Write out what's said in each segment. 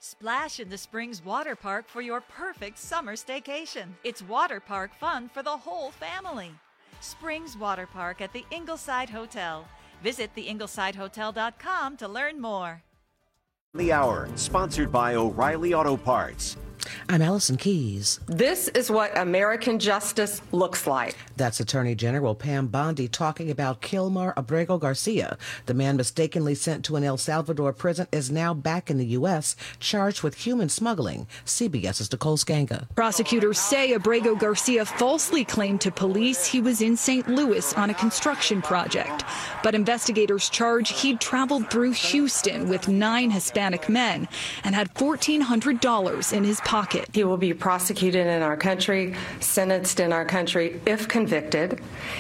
Splash in the Springs Water Park for your perfect summer staycation. It's water park fun for the whole family. Springs Water Park at the Ingleside Hotel. Visit theinglesidehotel.com to learn more. The Hour, sponsored by O'Reilly Auto Parts. I'm Allison Keyes. This is what American justice looks like. That's Attorney General Pam Bondi talking about Kilmar Abrego Garcia. The man mistakenly sent to an El Salvador prison is now back in the U.S., charged with human smuggling. CBS's Nicole Skanga. Prosecutors say Abrego Garcia falsely claimed to police he was in St. Louis on a construction project. But investigators charge he'd traveled through Houston with 9 Hispanic men and had $1,400 in his pocket. He will be prosecuted in our country, sentenced in our country if convicted,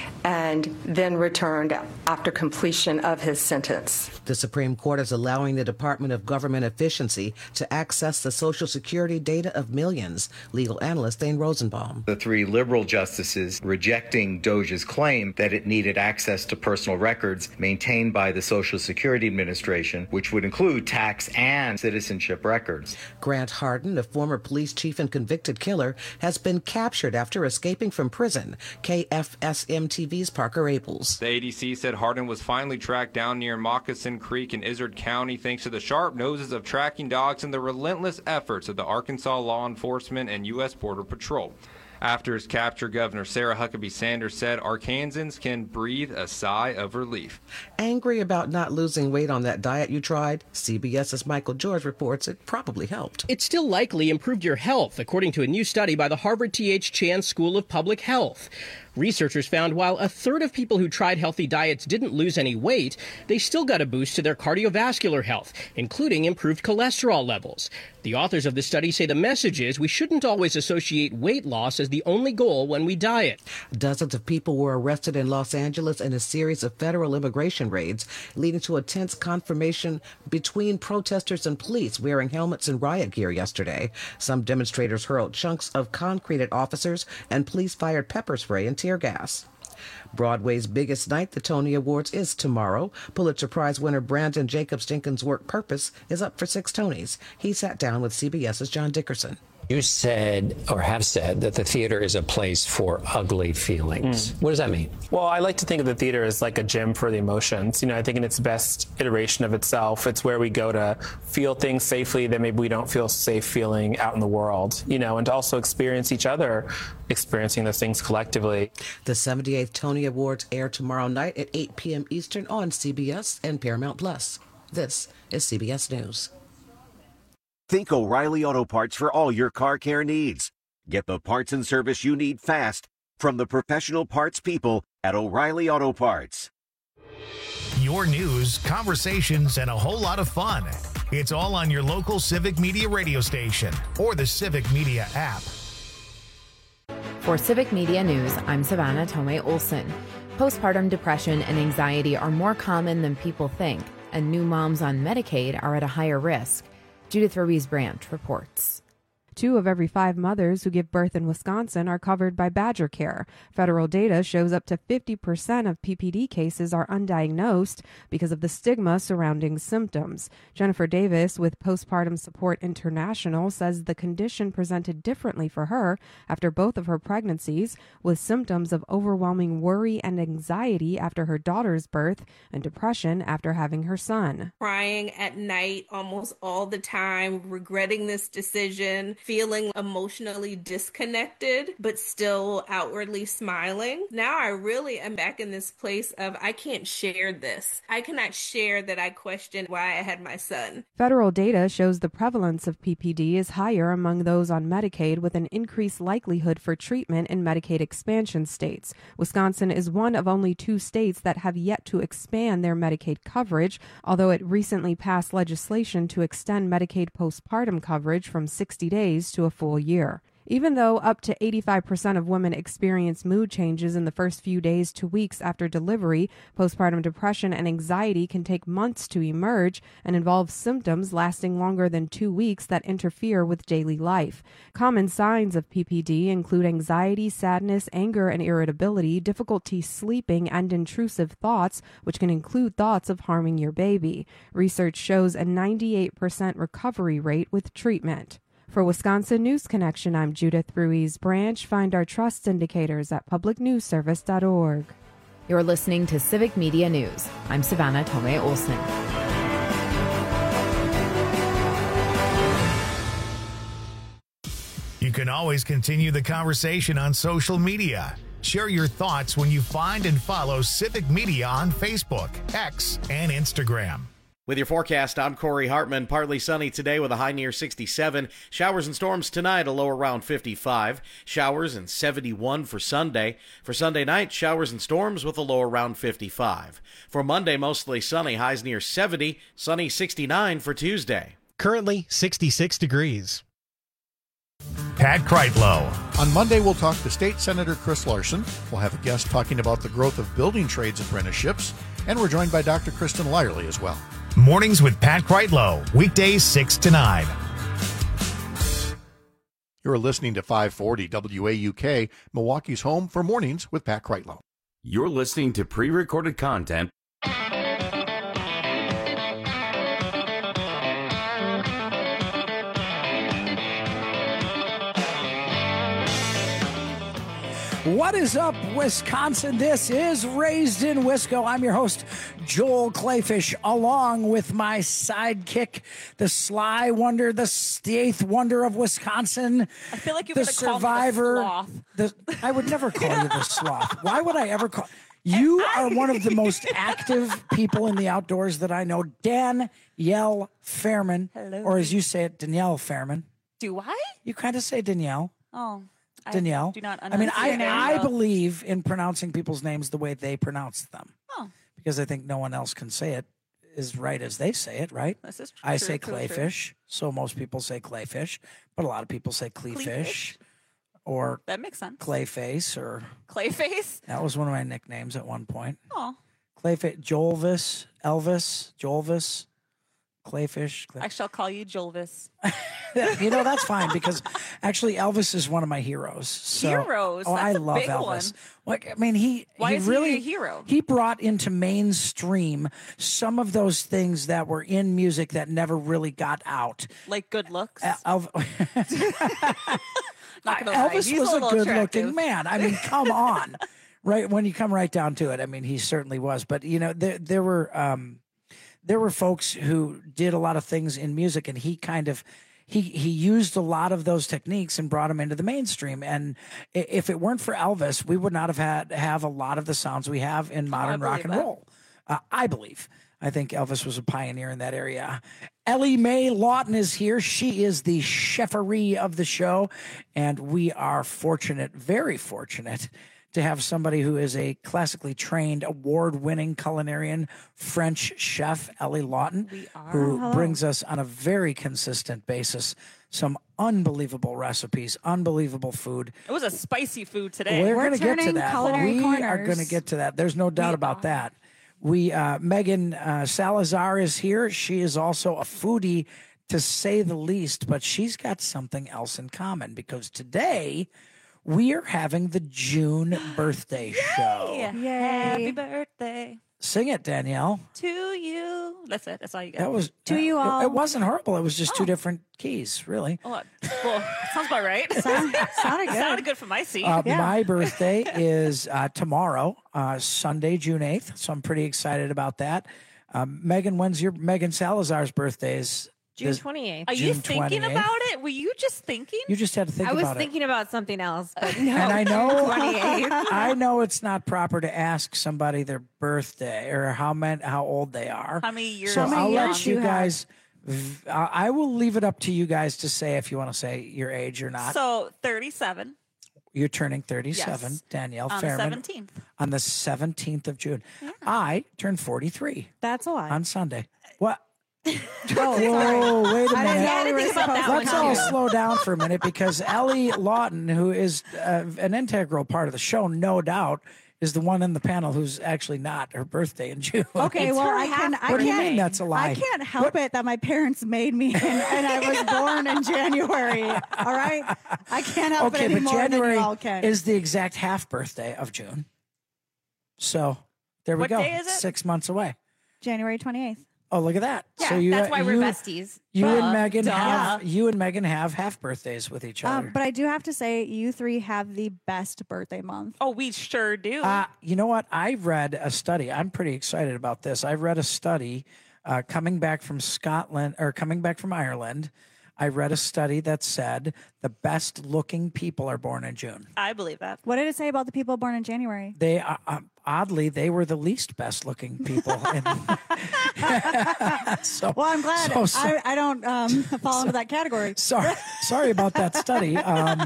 and then returned after completion of his sentence. The Supreme Court is allowing the Department of Government Efficiency to access the Social Security data of millions. Legal analyst Thane Rosenbaum. The 3 liberal justices rejecting DOJ's claim that it needed access to personal records maintained by the Social Security Administration, which would include tax and citizenship records. Grant Hardin, the former police chief and convicted killer, has been captured after escaping from prison. KFSM-TV's Parker Abels. The ADC said Hardin was finally tracked down near Moccasin Creek in Izard County thanks to the sharp noses of tracking dogs and the relentless efforts of the Arkansas law enforcement and U.S. Border Patrol. After his capture, Governor Sarah Huckabee Sanders said Arkansans can breathe a sigh of relief. Angry about not losing weight on that diet you tried? CBS's Michael George reports it probably helped. It still likely improved your health, according to a new study by the Harvard T.H. Chan School of Public Health. Researchers found while a third of people who tried healthy diets didn't lose any weight, they still got a boost to their cardiovascular health, including improved cholesterol levels. The authors of the study say the message is we shouldn't always associate weight loss as the only goal when we diet. Dozens of people were arrested in Los Angeles in a series of federal immigration raids, leading to a tense confrontation between protesters and police wearing helmets and riot gear yesterday. Some demonstrators hurled chunks of concrete at officers, and police fired pepper spray and tear gas. Broadway's biggest night, the Tony Awards, is tomorrow. Pulitzer Prize winner Brandon Jacobs Jenkins' work Purpose is up for 6 Tonys. He sat down with CBS's John Dickerson. You said, or have said, that the theater is a place for ugly feelings. What does that mean? Well, I like to think of the theater as like a gym for the emotions. You know, I think in its best iteration of itself, it's where we go to feel things safely that maybe we don't feel safe feeling out in the world, you know, and to also experience each other experiencing those things collectively. The 78th Tony Awards air tomorrow night at 8 p.m. Eastern on CBS and Paramount Plus. This is CBS News. Think O'Reilly Auto Parts for all your car care needs. Get the parts and service you need fast from the professional parts people at O'Reilly Auto Parts. Your news, conversations, and a whole lot of fun. It's all on your local Civic Media radio station or the Civic Media app. For Civic Media News, I'm Savannah Tomei Olson. Postpartum depression and anxiety are more common than people think, and new moms on Medicaid are at a higher risk. Judith Ruiz-Brandt reports. 2 of every 5 mothers who give birth in Wisconsin are covered by Badger Care. Federal data shows up to 50% of PPD cases are undiagnosed because of the stigma surrounding symptoms. Jennifer Davis with Postpartum Support International says the condition presented differently for her after both of her pregnancies, with symptoms of overwhelming worry and anxiety after her daughter's birth and depression after having her son. Crying at night almost all the time, regretting this decision, feeling emotionally disconnected, but still outwardly smiling. Now I really am back in this place of I can't share this. I cannot share that I questioned why I had my son. Federal data shows the prevalence of PPD is higher among those on Medicaid, with an increased likelihood for treatment in Medicaid expansion states. Wisconsin is one of only 2 states that have yet to expand their Medicaid coverage, although it recently passed legislation to extend Medicaid postpartum coverage from 60 days to a full year. Even though up to 85% of women experience mood changes in the first few days to weeks after delivery, postpartum depression and anxiety can take months to emerge and involve symptoms lasting longer than 2 weeks that interfere with daily life. Common signs of PPD include anxiety, sadness, anger and irritability, difficulty sleeping, and intrusive thoughts, which can include thoughts of harming your baby. Research shows a 98% recovery rate with treatment. For Wisconsin News Connection, I'm Judith Ruiz Branch. Find our trust indicators at publicnewsservice.org. You're listening to Civic Media News. I'm Savannah Tomei Olson. You can always continue the conversation on social media. Share your thoughts when you find and follow Civic Media on Facebook, X, and Instagram. With your forecast, I'm Corey Hartman. Partly sunny today with a high near 67. Showers and storms tonight, a low around 55. Showers and 71 for Sunday. For Sunday night, showers and storms with a low around 55. For Monday, mostly sunny, highs near 70. Sunny 69 for Tuesday. Currently 66 degrees. Pat Kreitlow. On Monday, we'll talk to State Senator Chris Larson. We'll have a guest talking about the growth of building trades apprenticeships. And we're joined by Dr. Kristen Lyerly as well. Mornings with Pat Kreitlow, weekdays 6 to 9. You're listening to 540 WAUK, Milwaukee's home for Mornings with Pat Kreitlow. You're listening to pre-recorded content. What is up, Wisconsin? This is Raised in Wisco. I'm your host, Joel Clayfish, along with my sidekick, the Sly Wonder, the eighth wonder of Wisconsin. I feel like you're the going to call survivor. me the sloth. I would never call you the sloth. Why would I ever call you? Are one of the most active people in the outdoors that I know. Danielle Fairman, Hello. or as you say it, Danielle Fairman. Do I? You kind of say Danielle. Oh. Danielle. I do not I mean, I know. believe in pronouncing people's names the way they pronounce them. Oh. Because I think no one else can say it as right as they say it, right? This is true. I say clayfish, so most people say clayfish, but a lot of people say cleefish or that makes sense. Clayface or Clayface. That was one of my nicknames at one point. Oh. Clayface, Jolvis, Elvis, Jolvis. Clayfish. I shall call you Jolvis. You know, that's fine because actually Elvis is one of my heroes. So, Heroes? Oh, That's I a love big Elvis. one. Like, I mean, Why he is really he a hero? He brought into mainstream some of those things that were in music that never really got out. Like good looks. Elvis was a good-looking man. I mean, come on. Right, when you come right down to it, I mean, he certainly was. But, you know, there were folks who did a lot of things in music, and he kind of he used a lot of those techniques and brought them into the mainstream. And if it weren't for Elvis, we would not have a lot of the sounds we have in modern rock and roll. I believe. I think Elvis was a pioneer in that area. Ellie Mae Lawton is here. She is the cheffery of the show, and we are fortunate, very fortunate, to have somebody who is a classically trained, award-winning culinarian French chef, Ellie Lawton, who brings us on a very consistent basis some unbelievable recipes, unbelievable food. It was a spicy food today. We're going to get to that. Culinary We corners. are going to get to that. There's no doubt about that. Megan Salazar is here. She is also a foodie, to say the least, but she's got something else in common because today we are having the June birthday show. Yay. Happy birthday Sing it, Danielle. to you. That's it. That's all you get. That was to you all. It wasn't horrible. It was just two different keys, really. Oh, well, sounds about right. Sounded good. Sounded good from my seat. My birthday is tomorrow, Sunday, June 8th. So I'm pretty excited about that. Megan, when's your Megan Salazar's birthday? Is June 28th. Are you June thinking 28th? about it? Were you just thinking? You just had to think I was about thinking about something else, but it. no. And I know, 28th. I know it's not proper to ask somebody their birthday or how old they are. How many years? So How many I'll years let do you you have? guys. I will leave it up to you guys to say if you want to say your age or not. So 37 You're turning 37, Yes. Danielle on the Fairman. 17th. On the 17th of June. I turned 43 That's a lot. on Sunday. What? Whoa, wait a minute. I didn't think about that one, Let's all too. slow down for a minute because Ellie Lawton, who is an integral part of the show, no doubt, is the one in the panel who's actually not her birthday in June. Okay, well, I What do you mean that's a lie? I can't help it that my parents made me, and I was born in January. All right, I can't help it Okay, any but more than January you all can. is the exact half birthday of June. So there we What go. day is it? 6 months away. January 28th. Oh, look at that. Yeah, so that's why we're besties. You Duh. and Megan Duh. have half birthdays with each other. But I do have to say, you three have the best birthday month. Oh, we sure do. You know what? I read a study. I'm pretty excited about this. I read a study coming back from Ireland. I read a study that said the best looking people are born in June. I believe that. What did it say about the people born in January? They oddly, they were the least best looking people. So, Well, I'm glad so- I don't fall into that category. Sorry about that study.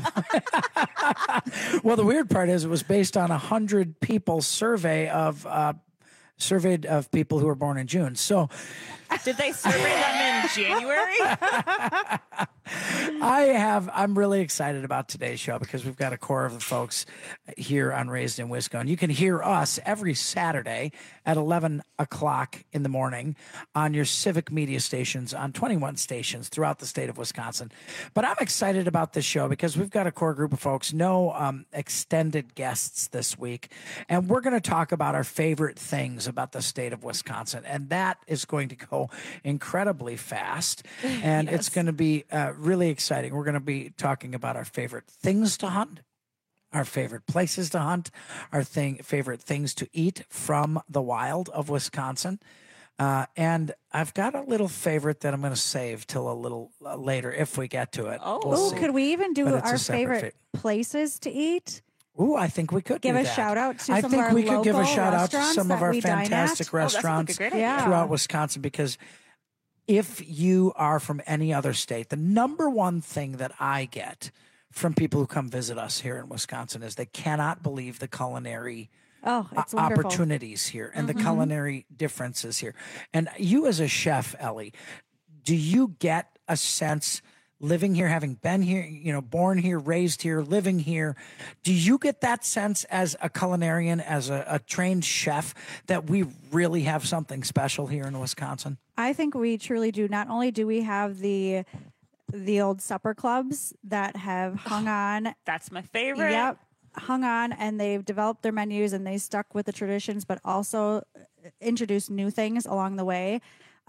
Well, the weird part is it was based on 100 people surveyed of people who were born in June. So Did they survey them in January? I'm really excited about today's show because we've got a core of the folks here on Raised in Wisco. And you can hear us every Saturday at 11 o'clock in the morning on your civic media stations on 21 stations throughout the state of Wisconsin. But I'm excited about this show because we've got a core group of folks, no extended guests this week. And we're going to talk about our favorite things about the state of Wisconsin. And that is going to go incredibly fast. And it's going to be really exciting. We're going to be talking about our favorite things to hunt, our favorite places to hunt, our favorite things to eat from the wild of Wisconsin. And I've got a little favorite that I'm going to save till a little later if we get to it. We'll see. Could we even do But it's a our separate favorite places to eat? Ooh, I think we could Give do a that. shout out to I some think of our we could give a local shout out to restaurants some of that our we dine at. fantastic restaurants Yeah. throughout Wisconsin because if you are from any other state, the number one thing that I get from people who come visit us here in Wisconsin is they cannot believe the culinary it's wonderful. opportunities here and the culinary differences here. And you as a chef, Ellie, do you get a sense living here, having been here, born here, raised here, living here, do you get that sense as a culinarian, as a trained chef, that we really have something special here in Wisconsin? I think we truly do. Not only do we have the old supper clubs that have hung on. That's my favorite. Yep. Hung on, and they've developed their menus and they stuck with the traditions, but also introduced new things along the way.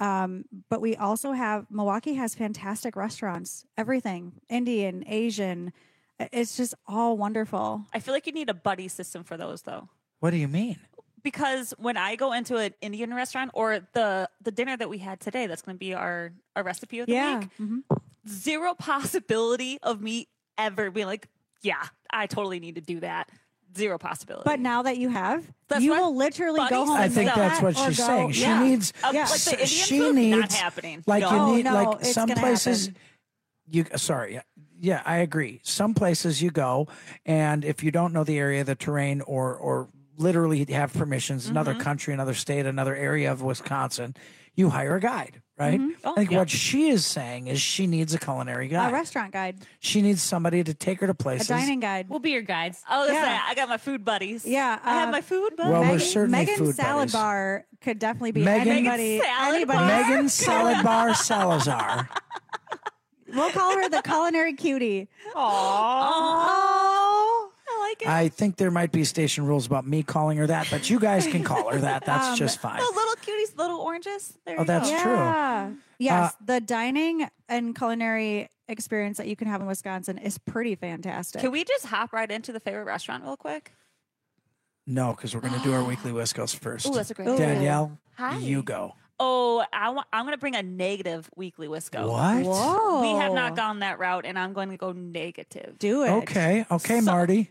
But we also Milwaukee has fantastic restaurants, everything, Indian, Asian. It's just all wonderful. I feel like you need a buddy system for those, though. What do you mean? Because when I go into an Indian restaurant or the dinner that we had today, that's going to be our recipe of the week. Mm-hmm. Zero possibility of me ever being like, yeah, I totally need to do that. Zero possibility. But now that you have, That's you what will literally buddy go home. I and think make that's that what or she's go- saying. She Yeah. needs, like the Indian she food, needs, not happening. like No. you need, no, like it's some gonna places, happen. sorry, yeah, I agree. Some places you go, and if you don't know the area, the terrain, or literally have permissions, another country, another state, another area of Wisconsin, you hire a guide, right? Oh, I think what she is saying is she needs a culinary guide. A restaurant guide, She needs somebody to take her to a places. dining guide. We'll be your guides. Oh, listen, Yeah. I got my food buddies. Yeah, I have my food buddies. Well, we're certainly Megan's food Salad buddies. Bar could definitely be Megan- anybody. Salad Anybody. Bar? Megan Salad Bar Salazar. We'll call her the culinary cutie. Oh, I like it. I think there might be station rules about me calling her that, but you guys can call her that. That's just fine. The little cuties, little oranges. There Oh, you that's go. true. Yeah. Yes, the dining and culinary experience that you can have in Wisconsin is pretty fantastic. Can we just hop right into the favorite restaurant real quick? No, because we're going to do our weekly Wiscos first. Ooh, that's a great idea. Danielle, Hi. you go. Oh, I'm going to bring a negative weekly Wisco. What? Whoa. We have not gone that route, and I'm going to go negative. Do it. Okay, Marty.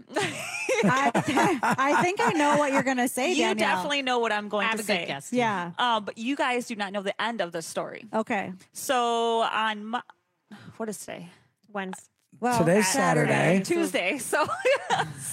I think I know what you're going to say, You Danielle. definitely know what I'm going I have to a say. good guess. Yeah. But you guys do not know the end of the story. Okay. So on what is today? Wednesday. Well, Today's Saturday. Tuesday. So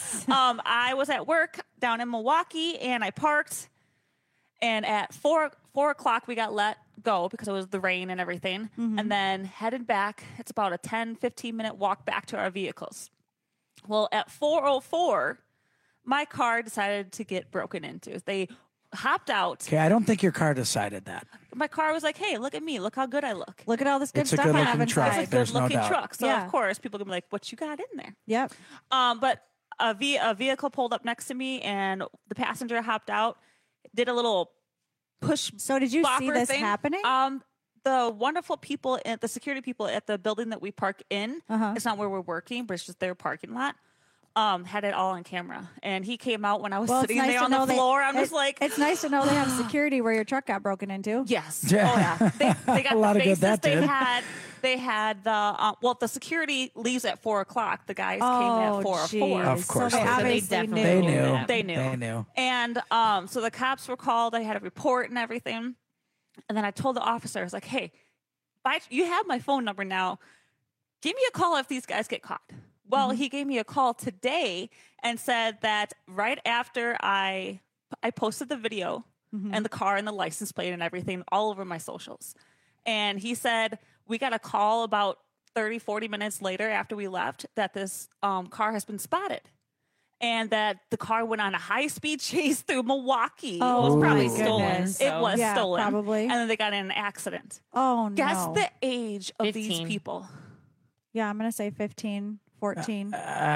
I was at work down in Milwaukee, and I parked. And at 4 4:00, we got let go because it was the rain and everything. Mm-hmm. And then headed back. It's about a 10, 15-minute walk back to our vehicles. Well, at 4:04, my car decided to get broken into. They hopped out. Okay, I don't think your car decided that. My car was like, hey, look at me. Look how good I look. Look at all this good It's a stuff I have good-looking truck. inside. It's a There's no good-looking doubt. truck. So, Yeah. of course, people can be like, what you got in there? Yep. But a vehicle pulled up next to me, and the passenger hopped out, did a little push. So did you see bopper this thing. happening? The wonderful people, the security people at the building that we park in, Uh-huh. it's not where we're working, but it's just their parking lot, had it all on camera. And he came out when I was Well, it's sitting nice there to on know the floor. I'm just it- like, it's nice to know they have security where your truck got broken into. yes. Yeah. Oh, yeah. They got A lot the of good faces. that did. They had the, the security leaves at 4:00. The guys came Oh, at 4:04. geez. Of course So they they did. obviously knew. They knew. They knew. They knew. And so the cops were called. I had a report and everything. And then I told the officer, I was like, hey, you have my phone number now. Give me a call if these guys get caught. Well, he gave me a call today and said that right after I posted the video and the car and the license plate and everything all over my socials. And he said, we got a call about 30, 40 minutes later after we left that this car has been spotted. And that the car went on a high-speed chase through Milwaukee. Oh, it was probably my stolen. goodness. It was Yeah, stolen. probably. And then they got in an accident. Oh, no. Guess the age of these 15. people. Yeah, I'm going to say 15, 14.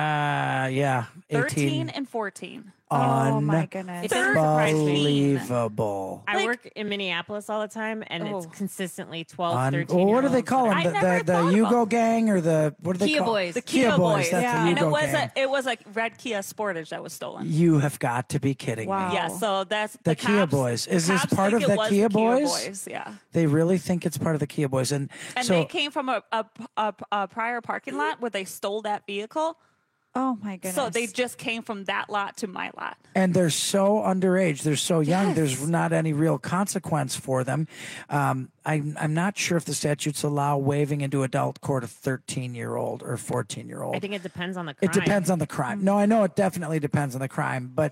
Yeah. 13 and 14. Oh, my goodness. It doesn't surprise me. Unbelievable. I work in Minneapolis all the time, and it's consistently 12, 13 Well, what do they call them? I never The thought Yugo gang or the what do they Kia call Boys. The Kia Boys. That's Yeah. the And Yugo gang. it was like red Kia Sportage that was stolen. You have got to be kidding Wow. me. Yeah, so that's The Kia cops- Boys. Is the this cops part think of it the was Kia Boys? Yeah. They really think it's part of the Kia Boys, and And so they came from a prior parking lot where they stole that vehicle. Oh, my goodness. So they just came from that lot to my lot. and they're so underage. They're so young. Yes. There's not any real consequence for them. I'm not sure if the statutes allow waiving into adult court a 13-year-old or 14-year-old. I think it depends on the crime. It depends on the crime. No, I know it definitely depends on the crime, but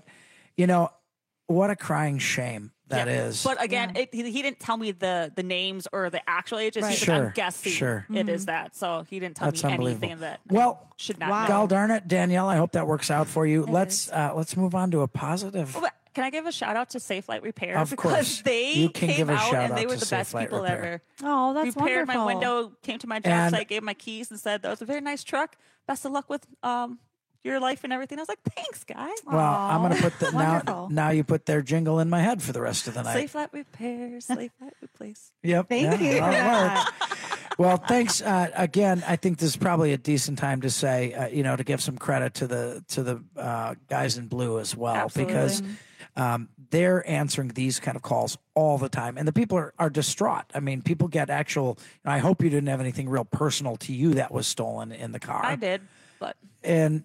what a crying shame that is. But again, he didn't tell me the names or the actual ages. Right. He said, I'm Sure, guessing sure. it is that. So he didn't tell That's me unbelievable. anything that Well, should not know. God darn it, Danielle, I hope that works out for you. Let's move on to a positive. Oh, but can I give a shout out to Safe Light Repair? Of because course. they You can came give a out shout and out they were to the Safe best Light people Repair. ever. Oh, that's repaired wonderful. my window, came to my job And- site, gave my keys, and said that was a very nice truck. Best of luck with your life and everything. I was like, thanks, guy. Well, I'm going to put the Wonderful. now you put their jingle in my head for the rest of the night. Safe Light Repair, Safe Light Replace. Yep. Thank you for that'll that. work. Well, thanks again. I think this is probably a decent time to say, to give some credit to the guys in blue as well, Absolutely. because they're answering these kind of calls all the time, and the people are distraught. I mean, people get actual. I hope you didn't have anything real personal to you that was stolen in the car. I did, but And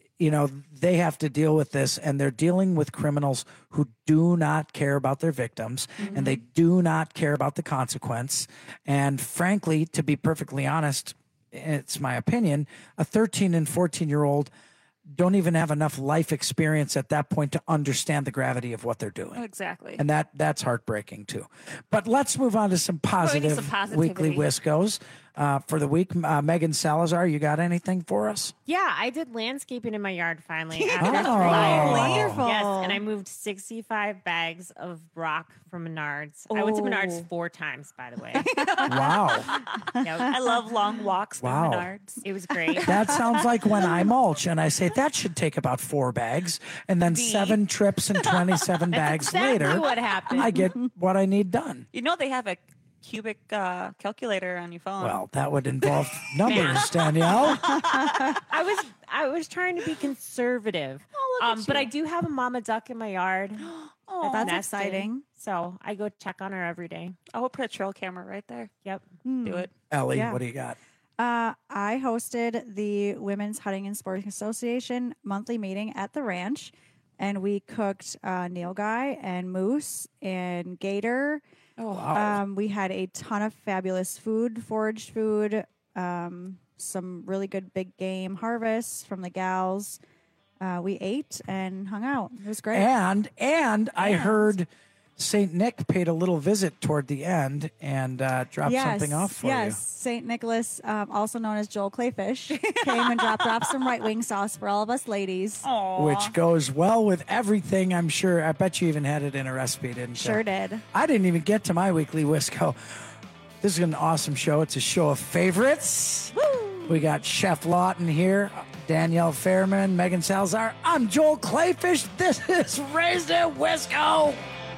they have to deal with this, and they're dealing with criminals who do not care about their victims, and they do not care about the consequence. And frankly, to be perfectly honest, it's my opinion, a 13 and 14-year-old don't even have enough life experience at that point to understand the gravity of what they're doing. exactly. And that's heartbreaking too. But let's move on to some positive some positivity. weekly Wiscos for the week. Megan Salazar, you got anything for us? Yeah, I did landscaping in my yard finally. Oh. After Wonderful. Yes, and I moved 65 bags of rock from Menards. I went to Menards 4 times, by the way. Wow. Yep. I love long walks through Wow. Menards. It was great. That sounds like when I mulch and I say that should take about 4 bags, and then 7 trips and 27 bags exactly later, what happened. I get what I need done. You know they have a cubic calculator on your phone. Well, that would involve numbers, Danielle. I was trying to be conservative. But I do have a mama duck in my yard. Oh, That's nesting. exciting. So I go check on her every day. I will put a trail camera right there. Yep. Do it. Ellie, Yeah. what do you got? I hosted the Women's Hunting and Sporting Association monthly meeting at the ranch, and we cooked nilgai and moose and gator. Oh, We had a ton of fabulous food, foraged food, some really good big game harvests from the gals. We ate and hung out. It was great. And I heard St. Nick paid a little visit toward the end and dropped something off for you. St. Nicholas, also known as Joel Clayfish, came and dropped off some right wing sauce for all of us ladies. Aww. Which goes well with everything, I'm sure. I bet you even had it in a recipe, didn't you? Sure did. I didn't even get to my weekly Wisco. This is an awesome show. It's a show of favorites. Woo! We got Chef Lawton here, Danielle Fairman, Megan Salazar. I'm Joel Clayfish. This is Raised in Wisco.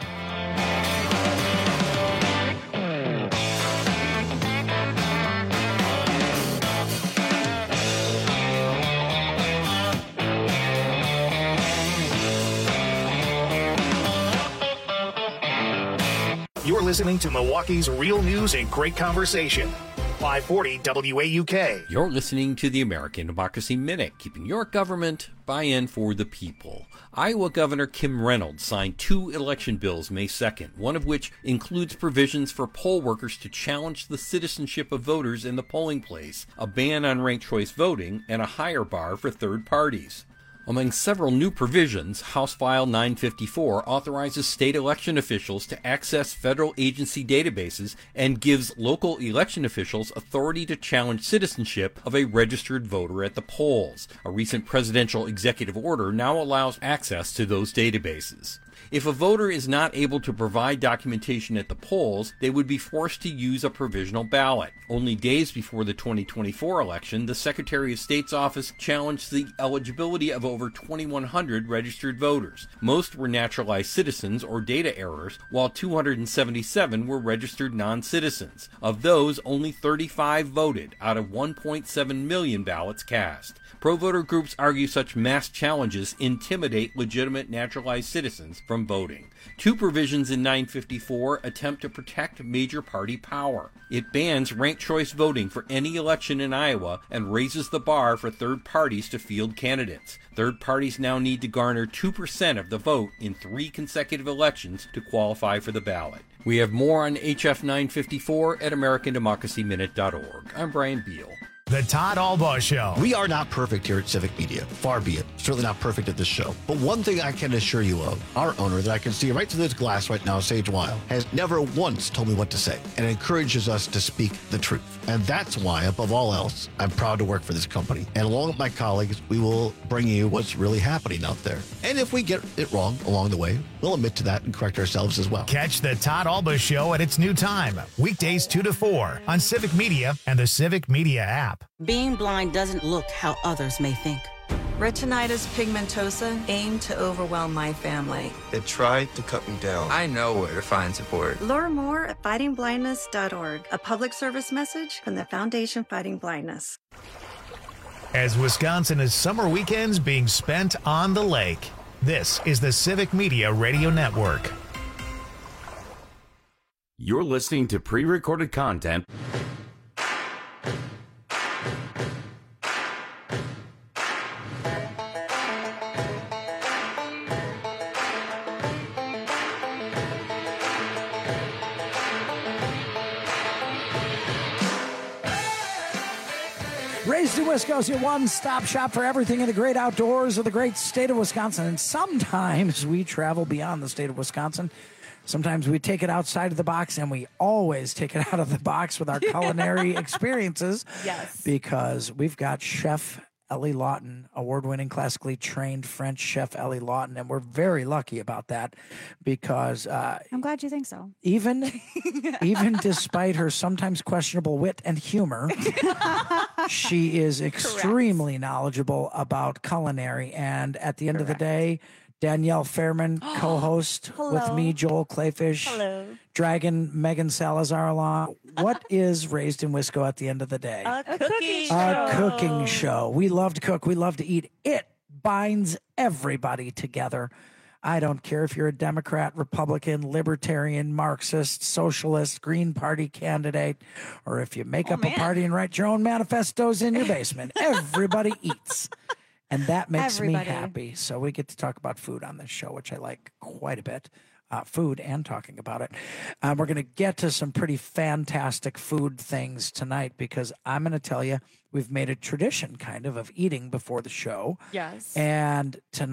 You're listening to Milwaukee's Real News and Great Conversation. 540 WAUK. You're listening to the American Democracy Minute, keeping your government buy-in for the people. Iowa Governor Kim Reynolds signed 2 election bills May 2nd, one of which includes provisions for poll workers to challenge the citizenship of voters in the polling place, a ban on ranked choice voting, and a higher bar for third parties. Among several new provisions, House File 954 authorizes state election officials to access federal agency databases and gives local election officials authority to challenge citizenship of a registered voter at the polls. A recent presidential executive order now allows access to those databases. If a voter is not able to provide documentation at the polls, they would be forced to use a provisional ballot. Only days before the 2024 election, the Secretary of State's office challenged the eligibility of over 2,100 registered voters. Most were naturalized citizens or data errors, while 277 were registered non-citizens. Of those, only 35 voted out of 1.7 million ballots cast. Pro-voter groups argue such mass challenges intimidate legitimate naturalized citizens from voting. 2 provisions in 954 attempt to protect major party power. It bans ranked choice voting for any election in Iowa and raises the bar for third parties to field candidates. Third parties now need to garner 2% of the vote in 3 consecutive elections to qualify for the ballot. We have more on HF 954 at AmericanDemocracyMinute.org. I'm Brian Beal. The Todd Albaugh Show. We are not perfect here at Civic Media. Far be it. Certainly not perfect at this show. But one thing I can assure you of, our owner that I can see right through this glass right now, Sage Weil, has never once told me what to say and encourages us to speak the truth. And that's why, above all else, I'm proud to work for this company. And along with my colleagues, we will bring you what's really happening out there. And if we get it wrong along the way, we'll admit to that and correct ourselves as well. Catch the Todd Albaugh Show at its new time, weekdays 2 to 4 on Civic Media and the Civic Media app. Being blind doesn't look how others may think. Retinitis pigmentosa aimed to overwhelm my family. It tried to cut me down. I know where to find support. Learn more at fightingblindness.org, a public service message from the Foundation Fighting Blindness. As Wisconsin is summer weekends being spent on the lake, this is the Civic Media Radio Network. You're listening to pre-recorded content. Raised in Wisco is your one-stop shop for everything in the great outdoors of the great state of Wisconsin. And sometimes we travel beyond the state of Wisconsin. Sometimes we take it outside of the box, and we always take it out of the box with our culinary experiences. Yes. Because we've got Chef Ellie Lawton, award-winning, classically trained French chef Ellie Lawton, and we're very lucky about that because I'm glad you think so. Even despite her sometimes questionable wit and humor, she is extremely knowledgeable about culinary. And at the end of the day, Danielle Fairman, co-host with me, Joel Clayfish, dragging Megan Salazar along. What is Raised in Wisco at the end of the day? A cooking show. A cooking show. We love to cook. We love to eat. It binds everybody together. I don't care if you're a Democrat, Republican, Libertarian, Marxist, Socialist, Green Party candidate, or if you make up a party and write your own manifestos in your basement. Everybody eats. And that makes me happy. So we get to talk about food on this show, which I like quite a bit. Food and talking about it. We're going to get to some pretty fantastic food things tonight because I'm going to tell you, we've made a tradition kind of eating before the show. Yes. And tonight,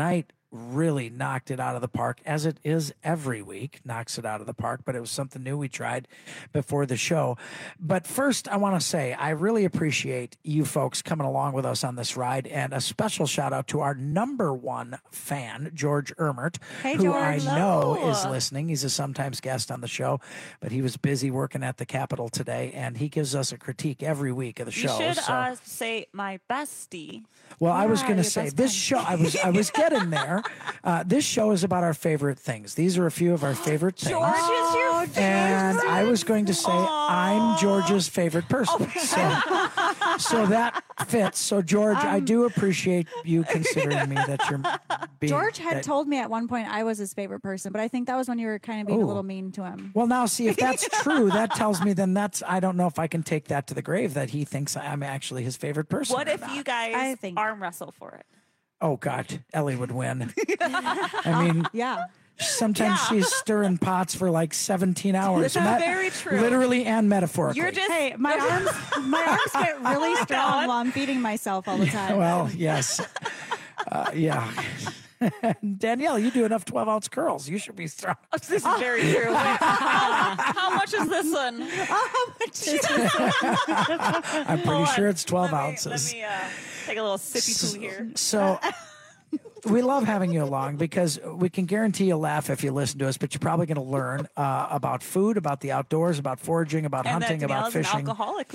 really knocked it out of the park, as it is every week, knocks it out of the park, but it was something new we tried before the show. But first, I want to say I really appreciate you folks coming along with us on this ride, and a special shout out to our #1 fan, George Ermert, Hey, who George. I know Hello. is listening. He's a sometimes guest on the show, but he was busy working at the Capitol today, and he gives us a critique every week of the You show. should so. Say my bestie. Well, I was Yeah, going to your say best this friend. show. I was getting there. This show is about our favorite things. These are a few of our favorite things. George is your favorite. And I was going to say I'm George's favorite person. So that fits. So George, I do appreciate you considering me that you're being. George had that- told me at one point I was his favorite person, but I think that was when you were kind of being a Ooh. little mean to him. Well, now see if that's true. That tells me then I don't know if I can take that to the grave that he thinks I'm actually his favorite person. What or if not. you guys arm wrestle for it? Oh God, Ellie would win. I mean, yeah. Sometimes she's stirring pots for like 17 hours. This is very true. Literally and metaphorically. You're just hey, my arms get really strong while I'm feeding myself all the time. Well, yes. Yeah. Danielle, you do enough 12-ounce curls. You should be strong. This is very true. How much is this one? How much is this I'm pretty sure it's 12 ounces. Let me take a little sippy poo here. So we love having you along because we can guarantee you'll laugh if you listen to us, but you're probably going to learn about food, about the outdoors, about foraging, about And hunting, that about Danielle's fishing. an alcoholic who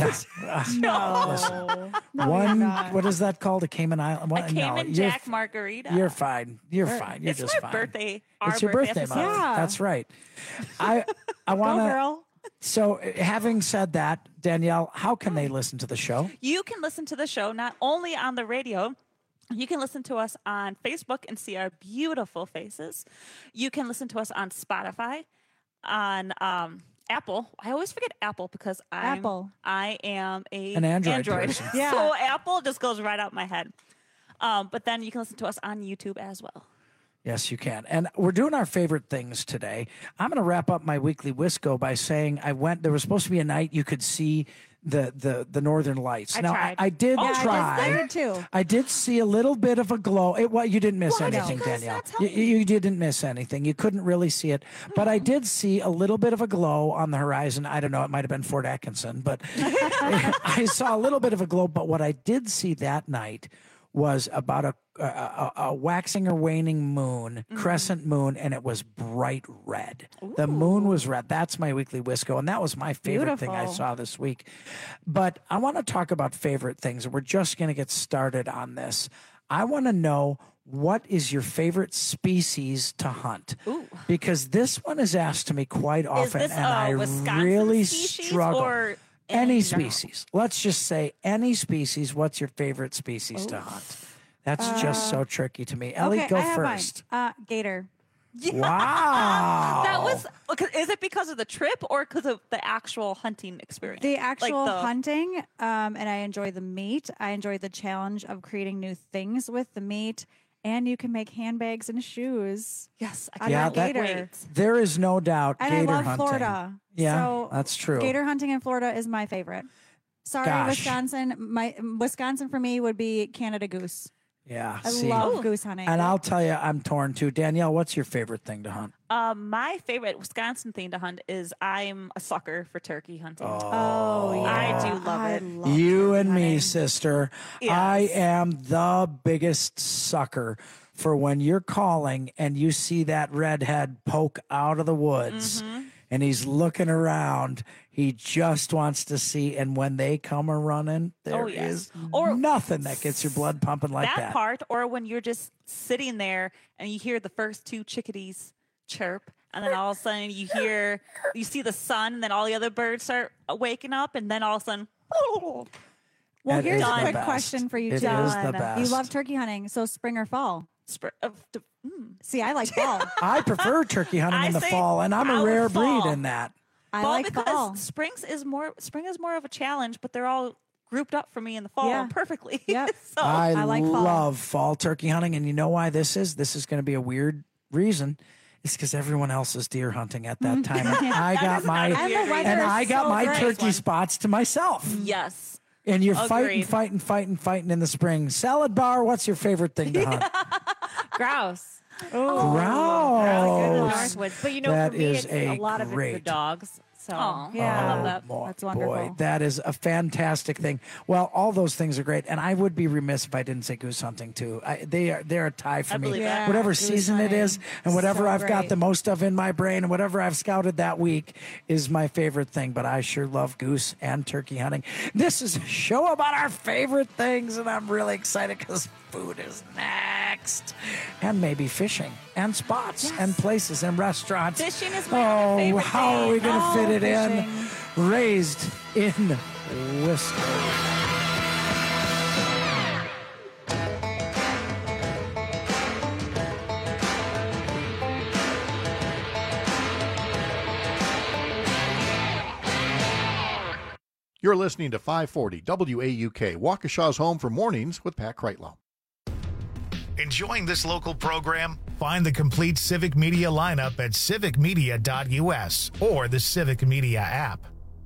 What is that called? A Cayman Island? A Cayman Jack margarita. You're fine. You're fine. You're It's just my fine. birthday. It's your birthday month. episode. That's right. I want to. girl. So, having said that, Danielle, how can they listen to the show? You can listen to the show not only on the radio. You can listen to us on Facebook and see our beautiful faces. You can listen to us on Spotify, on Apple. I always forget Apple because I am An Android person. Yeah. So Apple just goes right out my head. But then you can listen to us on YouTube as well. Yes, you can. And we're doing our favorite things today. I'm going to wrap up my weekly Wisco by saying there was supposed to be a night you could see the Northern Lights. I Now, tried. I did try. I did too. I did see a little bit of a glow. You didn't miss Why did anything, you guys Danielle. not tell You didn't miss anything. You couldn't really see it. But I did see a little bit of a glow on the horizon. I don't know. It might have been Fort Atkinson, but I saw a little bit of a glow. But what I did see that night was about a waxing or waning moon, crescent moon, and it was bright red. The moon was red. That's my weekly Wisco, and that was my favorite thing I Beautiful. saw this week. But I want to talk about favorite things, and we're just going to get started on this. I want to know, what is your favorite species to hunt? Because this one is asked to me quite often, this and a I Wisconsin really species struggle. or Any in general? species. Let's just say any species. What's your favorite species to hunt? That's just so tricky to me. Ellie, Okay, go I have first. mine. Gator. Wow. That was. Is it because of the trip or because of the actual hunting experience? The actual Like hunting, and I enjoy the meat. I enjoy the challenge of creating new things with the meat. And you can make handbags and shoes. Yes, I on Yeah, that gator. wait. There is no doubt And gator I love hunting. Florida. Yeah, so that's true. Gator hunting in Florida is my favorite. Sorry, Gosh. Wisconsin. Wisconsin for me would be Canada goose. Yeah, I see. love goose hunting. And I'll tell you, I'm torn too. Danielle, what's your favorite thing to hunt? My favorite Wisconsin thing to hunt is I'm a sucker for turkey hunting. Oh, yeah. I do love it. You and me, sister. Yes. I am the biggest sucker for when you're calling and you see that redhead poke out of the woods and he's looking around. He just wants to see. And when they come a running, there is nothing that gets your blood pumping like that. part, or when you're just sitting there and you hear the first two chickadees chirp, and then all of a sudden you see the sun, and then all the other birds start waking up, and then all of a sudden, well, That here's is a the quick best. question for you, It John. is the best. You love turkey hunting, so spring or fall? See, I like fall. I prefer turkey hunting I in the say fall, and I'm I a would rare breed fall. in that. I fall like because fall. spring is more of a challenge, but they're all grouped up for me in the fall perfectly. Yep. So I like fall. love fall turkey hunting, and you know why this is? This is going to be a weird reason. It's because everyone else is deer hunting at that time. And I got my not a weird reason. and I got so my great. turkey spots to myself. yes. And you're Agreed. fighting in the spring. Salad bar, what's your favorite thing to hunt? Grouse. Oh, grouse. Northwoods. But that for me, is a lot of it's great. the dogs. So yeah, I love that. That's wonderful. Boy, that is a fantastic thing. Well, all those things are great, and I would be remiss if I didn't say goose hunting too. They're a tie for me. that. Whatever Goose season it is, and whatever so I've got great. the most of in my brain, and whatever I've scouted that week is my favorite thing. But I sure love goose and turkey hunting. This is a show about our favorite things, and I'm really excited because food is next, and maybe fishing and spots and places and restaurants. Fishing is my other favorite how are we thing. going to fit it fishing. in? Raised in Worcester. You're listening to 540 WAUK, Waukesha's home for mornings with Pat Kreitlow. Enjoying this local program? Find the complete Civic Media lineup at civicmedia.us or the Civic Media app.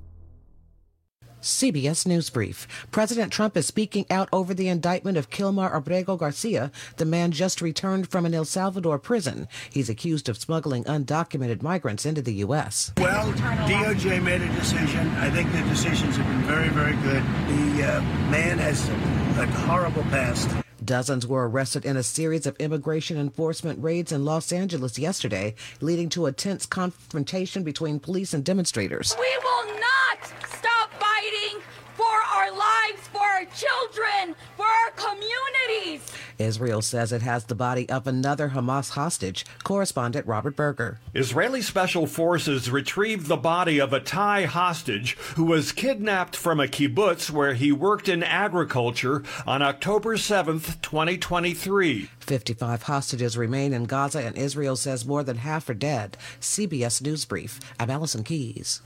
CBS News Brief. President Trump is speaking out over the indictment of Kilmar Abrego Garcia, the man just returned from an El Salvador prison. He's accused of smuggling undocumented migrants into the U.S. Well, DOJ made a decision. I think the decisions have been very, very good. The man has a horrible past. Dozens were arrested in a series of immigration enforcement raids in Los Angeles yesterday, leading to a tense confrontation between police and demonstrators. We will not stop fighting for our lives, for our children, for our communities. Israel says it has the body of another Hamas hostage. Correspondent Robert Berger. Israeli special forces retrieved the body of a Thai hostage who was kidnapped from a kibbutz where he worked in agriculture on October 7th, 2023. 55 hostages remain in Gaza, and Israel says more than half are dead. CBS News Brief. I'm Allison Keyes.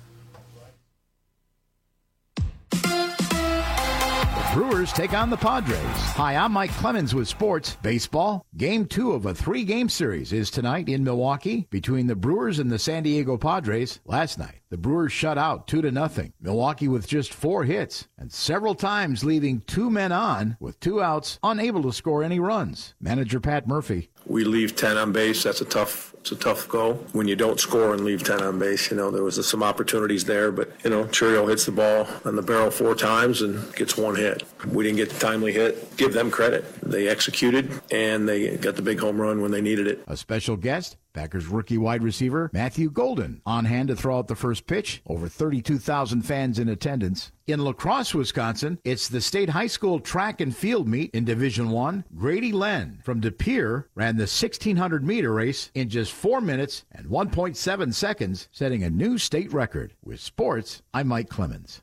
Brewers take on the Padres. Hi, I'm Mike Clemens with sports. Baseball. Game 2 of a 3-game series is tonight in Milwaukee between the Brewers and the San Diego Padres. Last night, the Brewers shut out 2-0. Milwaukee with just 4 hits and several times leaving 2 men on with 2 outs, unable to score any runs. Manager Pat Murphy. We leave 10 on base. That's a tough go. When you don't score and leave 10 on base, there was some opportunities there, but, Churio hits the ball on the barrel 4 times and gets 1 hit. We didn't get the timely hit. Give them credit. They executed, and they got the big home run when they needed it. A special guest, Packers rookie wide receiver Matthew Golden, on hand to throw out the first pitch. Over 32,000 fans in attendance. In La Crosse, Wisconsin, it's the state high school track and field meet in Division I. Grady Len from De Pere ran the 1,600-meter race in just 4 minutes and 1.7 seconds, setting a new state record. With sports, I'm Mike Clemens.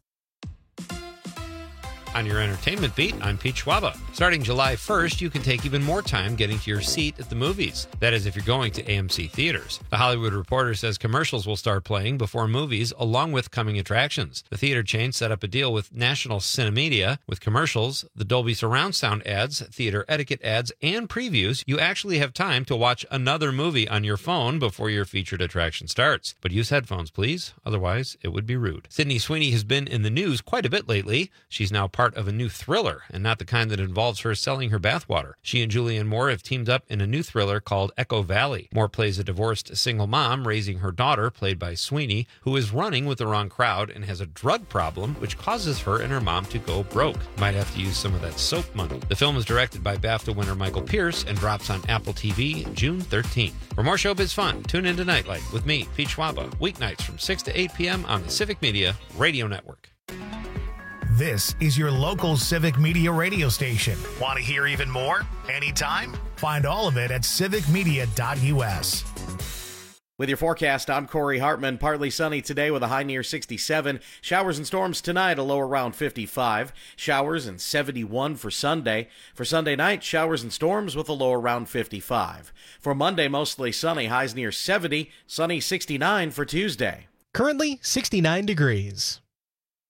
On your entertainment beat, I'm Pete Schwaba. Starting July 1st, you can take even more time getting to your seat at the movies. That is, if you're going to AMC theaters. The Hollywood Reporter says commercials will start playing before movies, along with coming attractions. The theater chain set up a deal with National Cinemedia. With commercials, the Dolby Surround Sound ads, theater etiquette ads, and previews, you actually have time to watch another movie on your phone before your featured attraction starts. But use headphones, please. Otherwise, it would be rude. Sydney Sweeney has been in the news quite a bit lately. She's now part of a new thriller, and not the kind that involves her selling her bathwater. She and Julianne Moore have teamed up in a new thriller called Echo Valley. Moore plays a divorced single mom raising her daughter, played by Sweeney, who is running with the wrong crowd and has a drug problem, which causes her and her mom to go broke. Might have to use some of that soap money. The film is directed by BAFTA winner Michael Pierce and drops on Apple TV June 13th. For more showbiz fun, tune in to Nightlight with me, Pete Schwaba, weeknights from 6 to 8 p.m. on the Civic Media Radio Network. This is your local Civic Media radio station. Want to hear even more? Anytime? Find all of it at civicmedia.us. With your forecast, I'm Corey Hartman. Partly sunny today with a high near 67. Showers and storms tonight, a low around 55. Showers and 71 for Sunday. For Sunday night, showers and storms with a low around 55. For Monday, mostly sunny, highs near 70. Sunny 69 for Tuesday. Currently 69 degrees.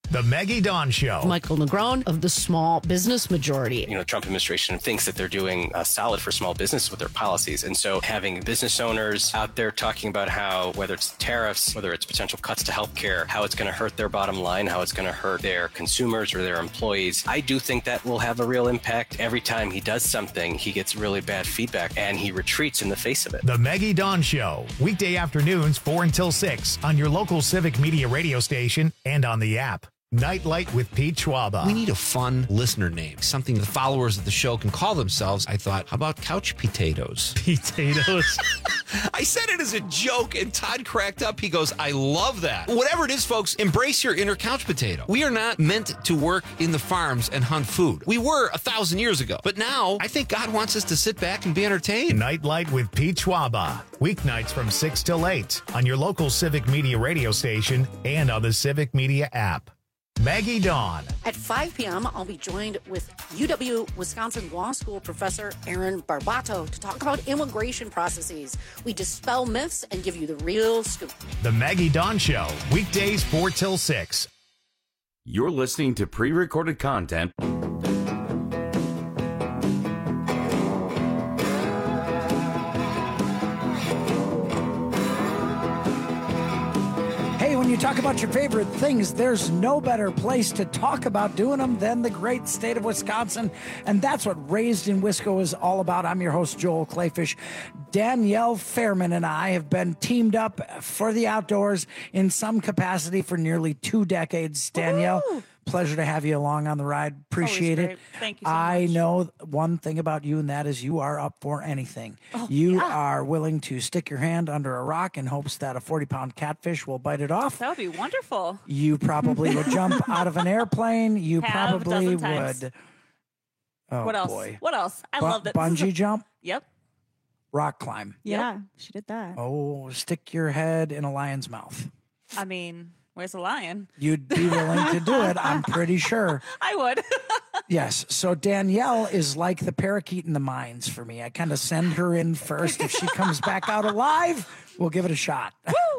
The Maggie Dawn Show. Michael Negron of the Small Business Majority. You know, Trump administration thinks that they're doing solid for small business with their policies. And so having business owners out there talking about how, whether it's tariffs, whether it's potential cuts to healthcare, how it's going to hurt their bottom line, how it's going to hurt their consumers or their employees, I do think that will have a real impact. Every time he does something, he gets really bad feedback and he retreats in the face of it. The Maggie Dawn Show. Weekday afternoons 4 until 6 on your local Civic Media radio station and on the app. Nightlight with Pete Schwaba. We need a fun listener name, something the followers of the show can call themselves. I thought, how about couch potatoes? Potatoes. I said it as a joke, and Todd cracked up. He goes, I love that. Whatever it is, folks, embrace your inner couch potato. We are not meant to work in the farms and hunt food. We were 1,000 years ago. But now, I think God wants us to sit back and be entertained. Nightlight with Pete Schwaba. Weeknights from 6 till 8 on your local Civic Media radio station and on the Civic Media app. Maggie Dawn. At 5 p.m., I'll be joined with UW-Wisconsin Law School professor Aaron Barbato to talk about immigration processes. We dispel myths and give you the real scoop. The Maggie Dawn Show, weekdays 4 till 6. You're listening to pre-recorded content. When you talk about your favorite things, there's no better place to talk about doing them than the great state of Wisconsin. And that's what Raised in Wisco is all about. I'm your host, Joel Clayfish. Danielle Fairman and I have been teamed up for the outdoors in some capacity for nearly 2 decades. Danielle, pleasure to have you along on the ride. Appreciate it. Thank you so much. I know one thing about you, and that is you are up for anything. You are willing to stick your hand under a rock in hopes that a 40-pound catfish will bite it off. That would be wonderful. You probably would jump out of an airplane. You Have probably a dozen times. would. Oh, What else? boy. What else? I love it. Bungee jump, Yep. rock climb. Yeah, she did that. Oh, stick your head in a lion's mouth. I mean, where's the lion? You'd be willing to do it, I'm pretty sure. I would. Yes. So Danielle is like the parakeet in the mines for me. I kind of send her in first. If she comes back out alive, we'll give it a shot.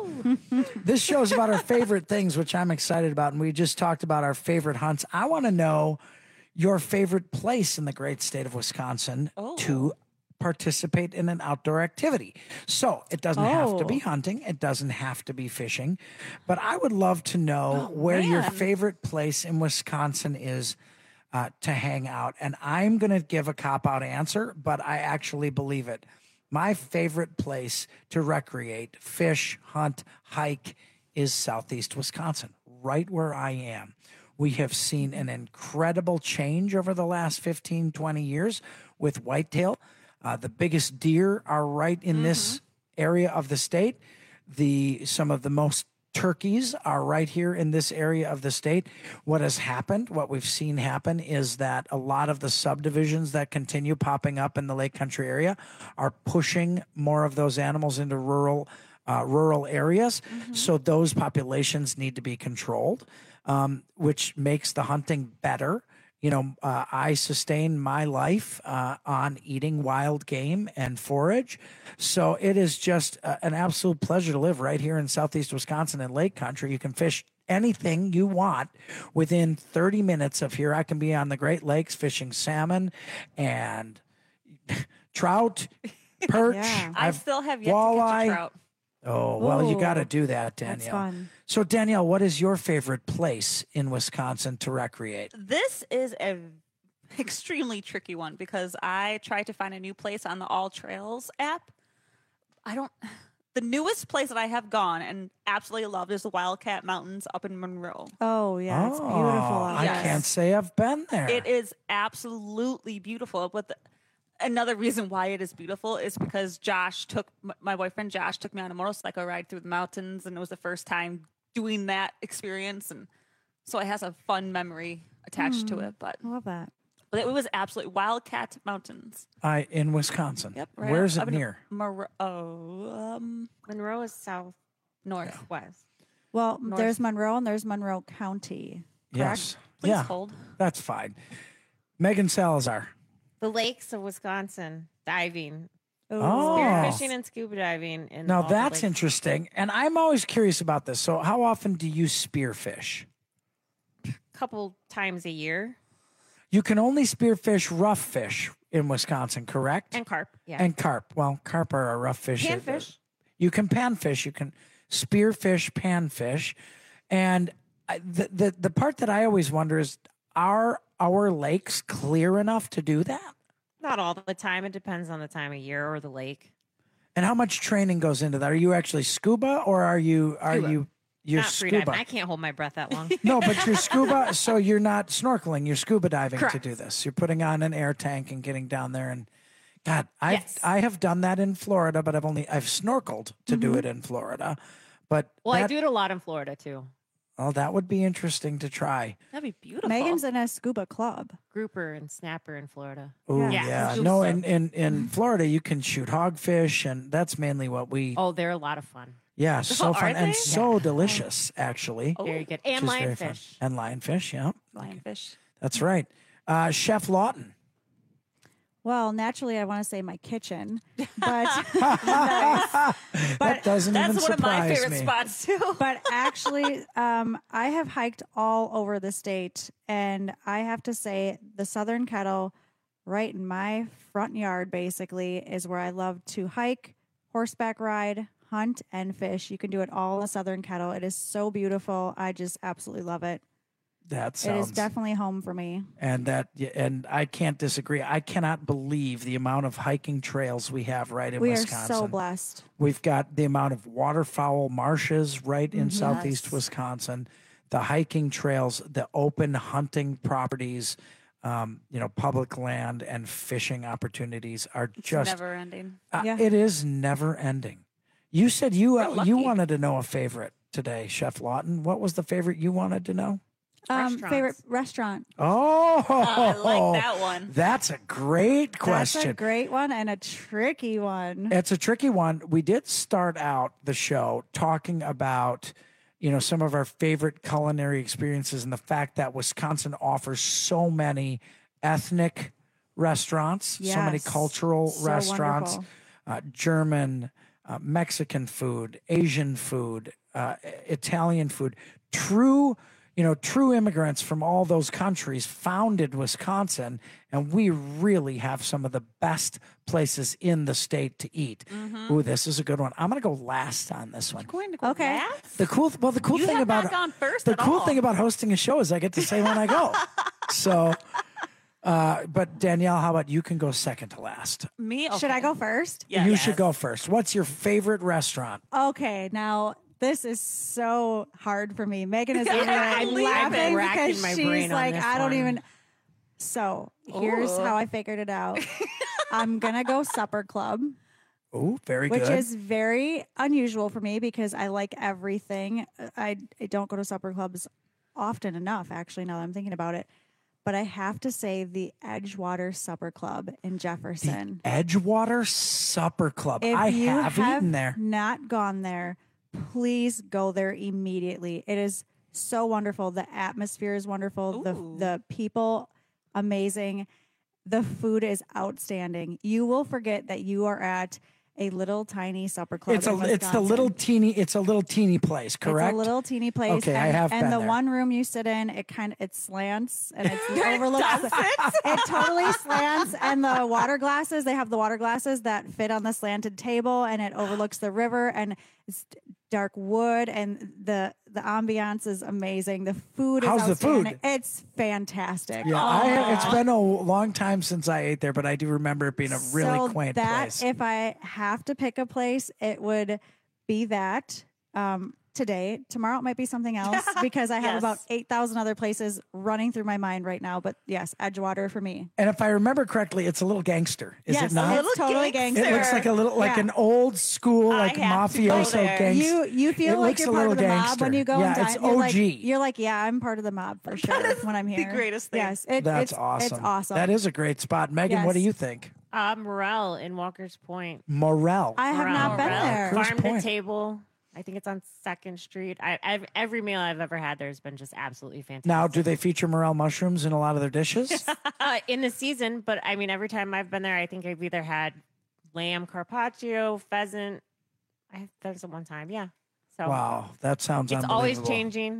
This show is about our favorite things, which I'm excited about. And we just talked about our favorite hunts. I want to know your favorite place in the great state of Wisconsin to participate in an outdoor activity. So it doesn't have to be hunting. It doesn't have to be fishing. But I would love to know where your favorite place in Wisconsin is to hang out. And I'm going to give a cop-out answer, but I actually believe it. My favorite place to recreate, fish, hunt, hike is Southeast Wisconsin, right where I am. We have seen an incredible change over the last 15, 20 years with whitetail. The biggest deer are right in this area of the state. Some of the most turkeys are right here in this area of the state. What has happened, what we've seen happen, is that a lot of the subdivisions that continue popping up in the Lake Country area are pushing more of those animals into rural areas. So those populations need to be controlled, which makes the hunting better. You know, I sustain my life on eating wild game and forage. So it is just an absolute pleasure to live right here in Southeast Wisconsin and Lake Country. You can fish anything you want within 30 minutes of here. I can be on the Great Lakes fishing salmon and trout, perch. I still have yet walleye. to catch a trout. Oh, well, you got to do that, Danielle. That's fun. So, Danielle, what is your favorite place in Wisconsin to recreate? This is a extremely tricky one because I tried to find a new place on the All Trails app. The newest place that I have gone and absolutely loved is the Wildcat Mountains up in Monroe. Oh, yeah. It's beautiful. I can't say I've been there. It is absolutely beautiful. But another reason why it is beautiful is because my boyfriend Josh took me on a motorcycle ride through the mountains, and it was the first time doing that experience. And so it has a fun memory attached to it. But I love that. But it was absolutely Wildcat Mountains. In Wisconsin. Yep. Right Where's up it near? Monroe is northwest. Well, there's Monroe and there's Monroe County. Correct? Yes. Please hold. That's fine. Megan Salazar. The lakes of Wisconsin, diving. Oh. Spearfishing and scuba diving. Now that's interesting. And I'm always curious about this. So how often do you spearfish? couple times a year. You can only spearfish rough fish in Wisconsin, correct? And carp, yeah. And carp. Well, carp are a rough fish. Panfish. You can panfish. You can spearfish, panfish. And the part that I always wonder is, are our lakes clear enough to do that? Not all the time. It depends on the time of year or the lake. And how much training goes into that? Are you actually scuba, or are you you're Not free scuba? diving. I can't hold my breath that long. No, but you're scuba, so you're not snorkeling. You're scuba diving Correct. to do this. You're putting on an air tank and getting down there. And God, I Yes. have done that in Florida, but I've snorkeled to do Mhm. it in Florida. But Well, I that, do it a lot in Florida too. well, that would be interesting to try. That'd be beautiful. Megan's in a scuba club. Grouper and snapper in Florida. Oh yeah. No, in Florida you can shoot hogfish, and that's mainly what we. Oh, they're a lot of fun. Yeah, so Are fun they? and so delicious, actually. Very good. which And is very fun. lionfish. And lionfish, yeah. Lionfish. That's right. Chef Lawton. Well, naturally, I want to say my kitchen, but That doesn't even surprise me. spots too. But actually, I have hiked all over the state, and I have to say the Southern Kettle, right in my front yard, basically, is where I love to hike, horseback ride, hunt, and fish. You can do it all in the Southern Kettle. It is so beautiful. I just absolutely love it. That It sounds is definitely home for me. and I can't disagree. I cannot believe the amount of hiking trails we have right in We Wisconsin. are so blessed. We've got the amount of waterfowl marshes right in Mhm. southeast Yes. Wisconsin, the hiking trails, the open hunting properties, public land and fishing opportunities are just never ending. It is never ending. You said you lucky. wanted to know a favorite today, Chef Lawton. What was the favorite you wanted to know? Favorite restaurant? Oh, I like that one. That's a great question. That's a great one and a tricky one. It's a tricky one. We did start out the show talking about, some of our favorite culinary experiences and the fact that Wisconsin offers so many ethnic restaurants, so many Yes. cultural So restaurants, wonderful. German, Mexican food, Asian food, Italian food, true immigrants from all those countries founded Wisconsin, and we really have some of the best places in the state to eat. Mm-hmm. Ooh, this is a good one. I'm going to go last on this one. Going to go last? The cool You thing have about not gone first the at cool all. thing about hosting a show is I get to say when I go. So, but Danielle, how about you can go second to last? Me? Should I go first? You should go first. What's your favorite restaurant? Okay, now this is so hard for me. Megan is Yeah, over there I've been laughing racking because my she's brain on like, this I don't one. even. So here's Ooh. how I figured it out. I'm gonna go Supper Club, Oh, very which good. is very unusual for me because I like everything. I don't go to supper clubs often enough, actually. Now that I'm thinking about it, but I have to say the Edgewater Supper Club in Jefferson. Edgewater Supper Club. If I you have eaten there. Not gone there, please go there immediately. It is so wonderful. The atmosphere is wonderful. The people, amazing. The food is outstanding. You will forget that you are at a little tiny supper club. It's in a Wisconsin. little teeny place, correct? It's a little teeny place. Okay, and, I have and been the there. one room you sit in, it slants and it overlooks. It totally slants, and the water glasses. They have the water glasses that fit on the slanted table, and it overlooks the river, and it's dark wood, and the ambiance is amazing. The food is How's the outstanding. food? It's fantastic. Yeah, it's been a long time since I ate there, but I do remember it being a really So quaint that, place. If I have to pick a place, it would be that. Today, tomorrow it might be something else because I have Yes. about 8,000 other places running through my mind right now. But yes, Edgewater for me. And if I remember correctly, it's a little gangster, is Yes, it not? it's totally gangster. It looks like a little, like Yeah. an old school, like have to go mafioso there. gangster. You feel It like looks you're a part of little the mob gangster. when you go Yeah, and dine. it's You're OG. you're like, yeah, I'm part of the mob for sure when I'm here. greatest thing. Yes, That's it's awesome. It's awesome. That is a great spot. Megan, what do Yes. you think? Morel in Walker's Point. Morel. I have not been there. Who's Farm to Point? table. I think it's on 2nd Street. Every meal I've ever had there has been just absolutely fantastic. Now, do they feature morel mushrooms in a lot of their dishes? In the season, but I mean, every time I've been there, I think I've either had lamb carpaccio, pheasant. I had pheasant one time, yeah. So Wow, that sounds it's unbelievable. always changing.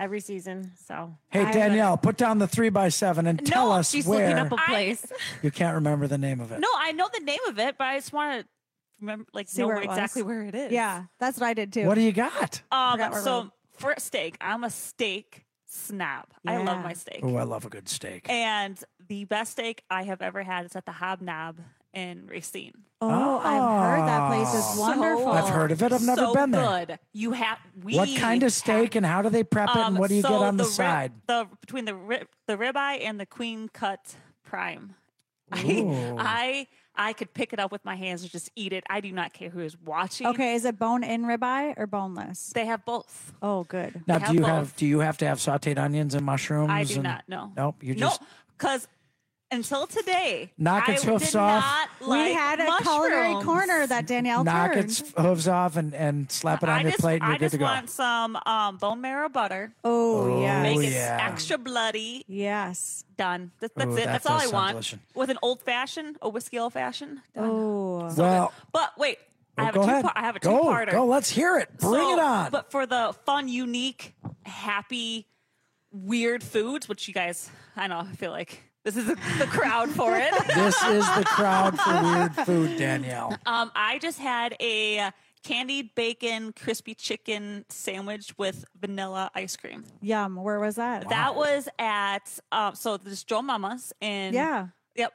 every season. So Hey, Danielle, put down the 3x7 and tell us she's where. looking up a place. You can't remember the name of it. No, I know the name of it, but I just want to remember, See know where it exactly was. where it is. Yeah, that's what I did too. What do you got? Forgot where So for steak, I'm a steak snob. I love Yeah. my steak. Oh, I love a good steak. And the best steak I have ever had is at the Hobnob in Racine. Oh, I've heard that place is wonderful. I've heard of it. I've never so been there. Good. You have What kind of steak and how do they prep it and what do you get on the side? Between the ribeye and the queen cut prime. Ooh. I could pick it up with my hands and just eat it. I do not care who is watching. Okay, is it bone-in ribeye or boneless? They have both. Oh, good. Now, They do you both. have to have sautéed onions and mushrooms? I do and- not. No. Nope. You just because until today, Knock its I hoofs did off. not like We had a culinary mushrooms. corner that Danielle knock turned. its hooves off and slap it on your plate and you're I good just to go. want some bone marrow butter. Oh, yeah. Make it yeah. extra bloody. Yes. Done. That's Oh, it. that That's all does I sound want. delicious. With an old fashioned, a whiskey old fashioned. Oh. Well, But wait, I have go a ahead. two-part. I have a Go, two-parter. go. Let's hear it. Bring So, it on. But for the fun, unique, happy, weird foods, which you guys, I know, I feel like this is the crowd for it. This is the crowd for weird food, Danielle. I just had a candied bacon crispy chicken sandwich with vanilla ice cream. Yum. Where was that? That was at so this Joe Mama's in Yeah. Yep.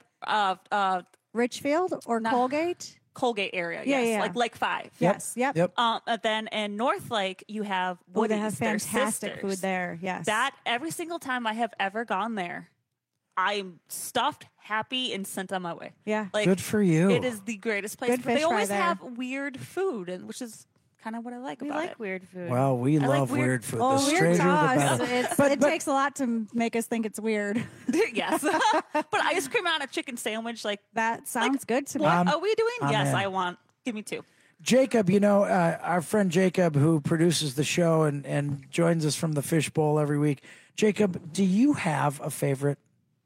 Richfield or Colgate? Colgate area. Yeah, Yes. yeah. Like Lake 5. Yes. Yep. And then in North Lake, you have Oh, Woody's. they have They're fantastic sisters. food there. Yes. That every single time I have ever gone there, I'm stuffed, happy, and sent on my way. Yeah. Like, Good for you. It is the greatest place. Good But they fish fry always there. have weird food, and which is kind of what I like We about like it. weird food. Well, we I like love weird food. Oh, The weird stranger, to the us. better. It takes a lot to make us think it's weird. Yes. But ice cream on a chicken sandwich, like That sounds good to me. what are we doing? I'm Yes, in. I want. Give me two. Jacob, our friend Jacob, who produces the show and joins us from the Fishbowl every week. Jacob, do you have a favorite?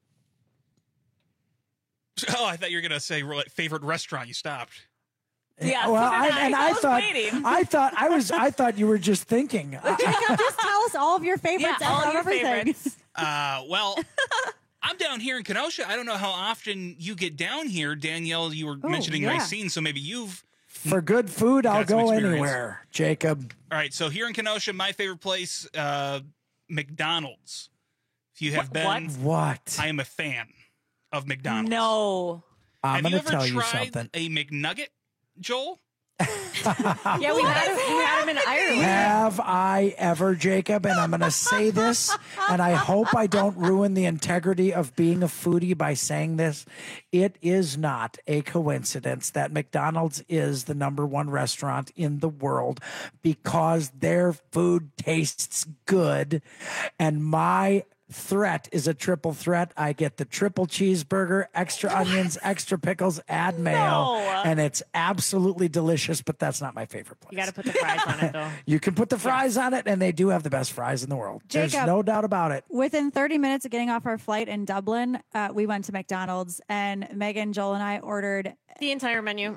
Oh, I thought you were going to say favorite restaurant. You stopped. Yeah. Well, I thought you were just thinking. Jacob, just tell us all of your favorites Yeah, all of your everything. favorites. Well, I'm down here in Kenosha. I don't know how often you get down here. Danielle, you were mentioning yeah. Racine, so maybe you've... For good food, I'll Got some go experience. anywhere, Jacob. All right, so here in Kenosha, my favorite place, McDonald's. If you have been... What? I am a fan of McDonald's. No. I'm Have you going to ever tell you tried something. a McNugget, Joel? Yeah, we had him in Ireland. Have I ever, Jacob? And I'm going to say this, and I hope I don't ruin the integrity of being a foodie by saying this. It is not a coincidence that McDonald's is the #1 restaurant in the world because their food tastes good. And my threat is a triple threat. I get the triple cheeseburger, extra onions, extra pickles, add mayo, No. and it's absolutely delicious, but that's not my favorite place. You got to put the fries on it, though. You can put the fries on it, and they do have the best fries in the world. There's Jacob. no doubt about it. Within 30 minutes of getting off our flight in Dublin, we went to McDonald's, and Megan, Joel, and I ordered The entire menu.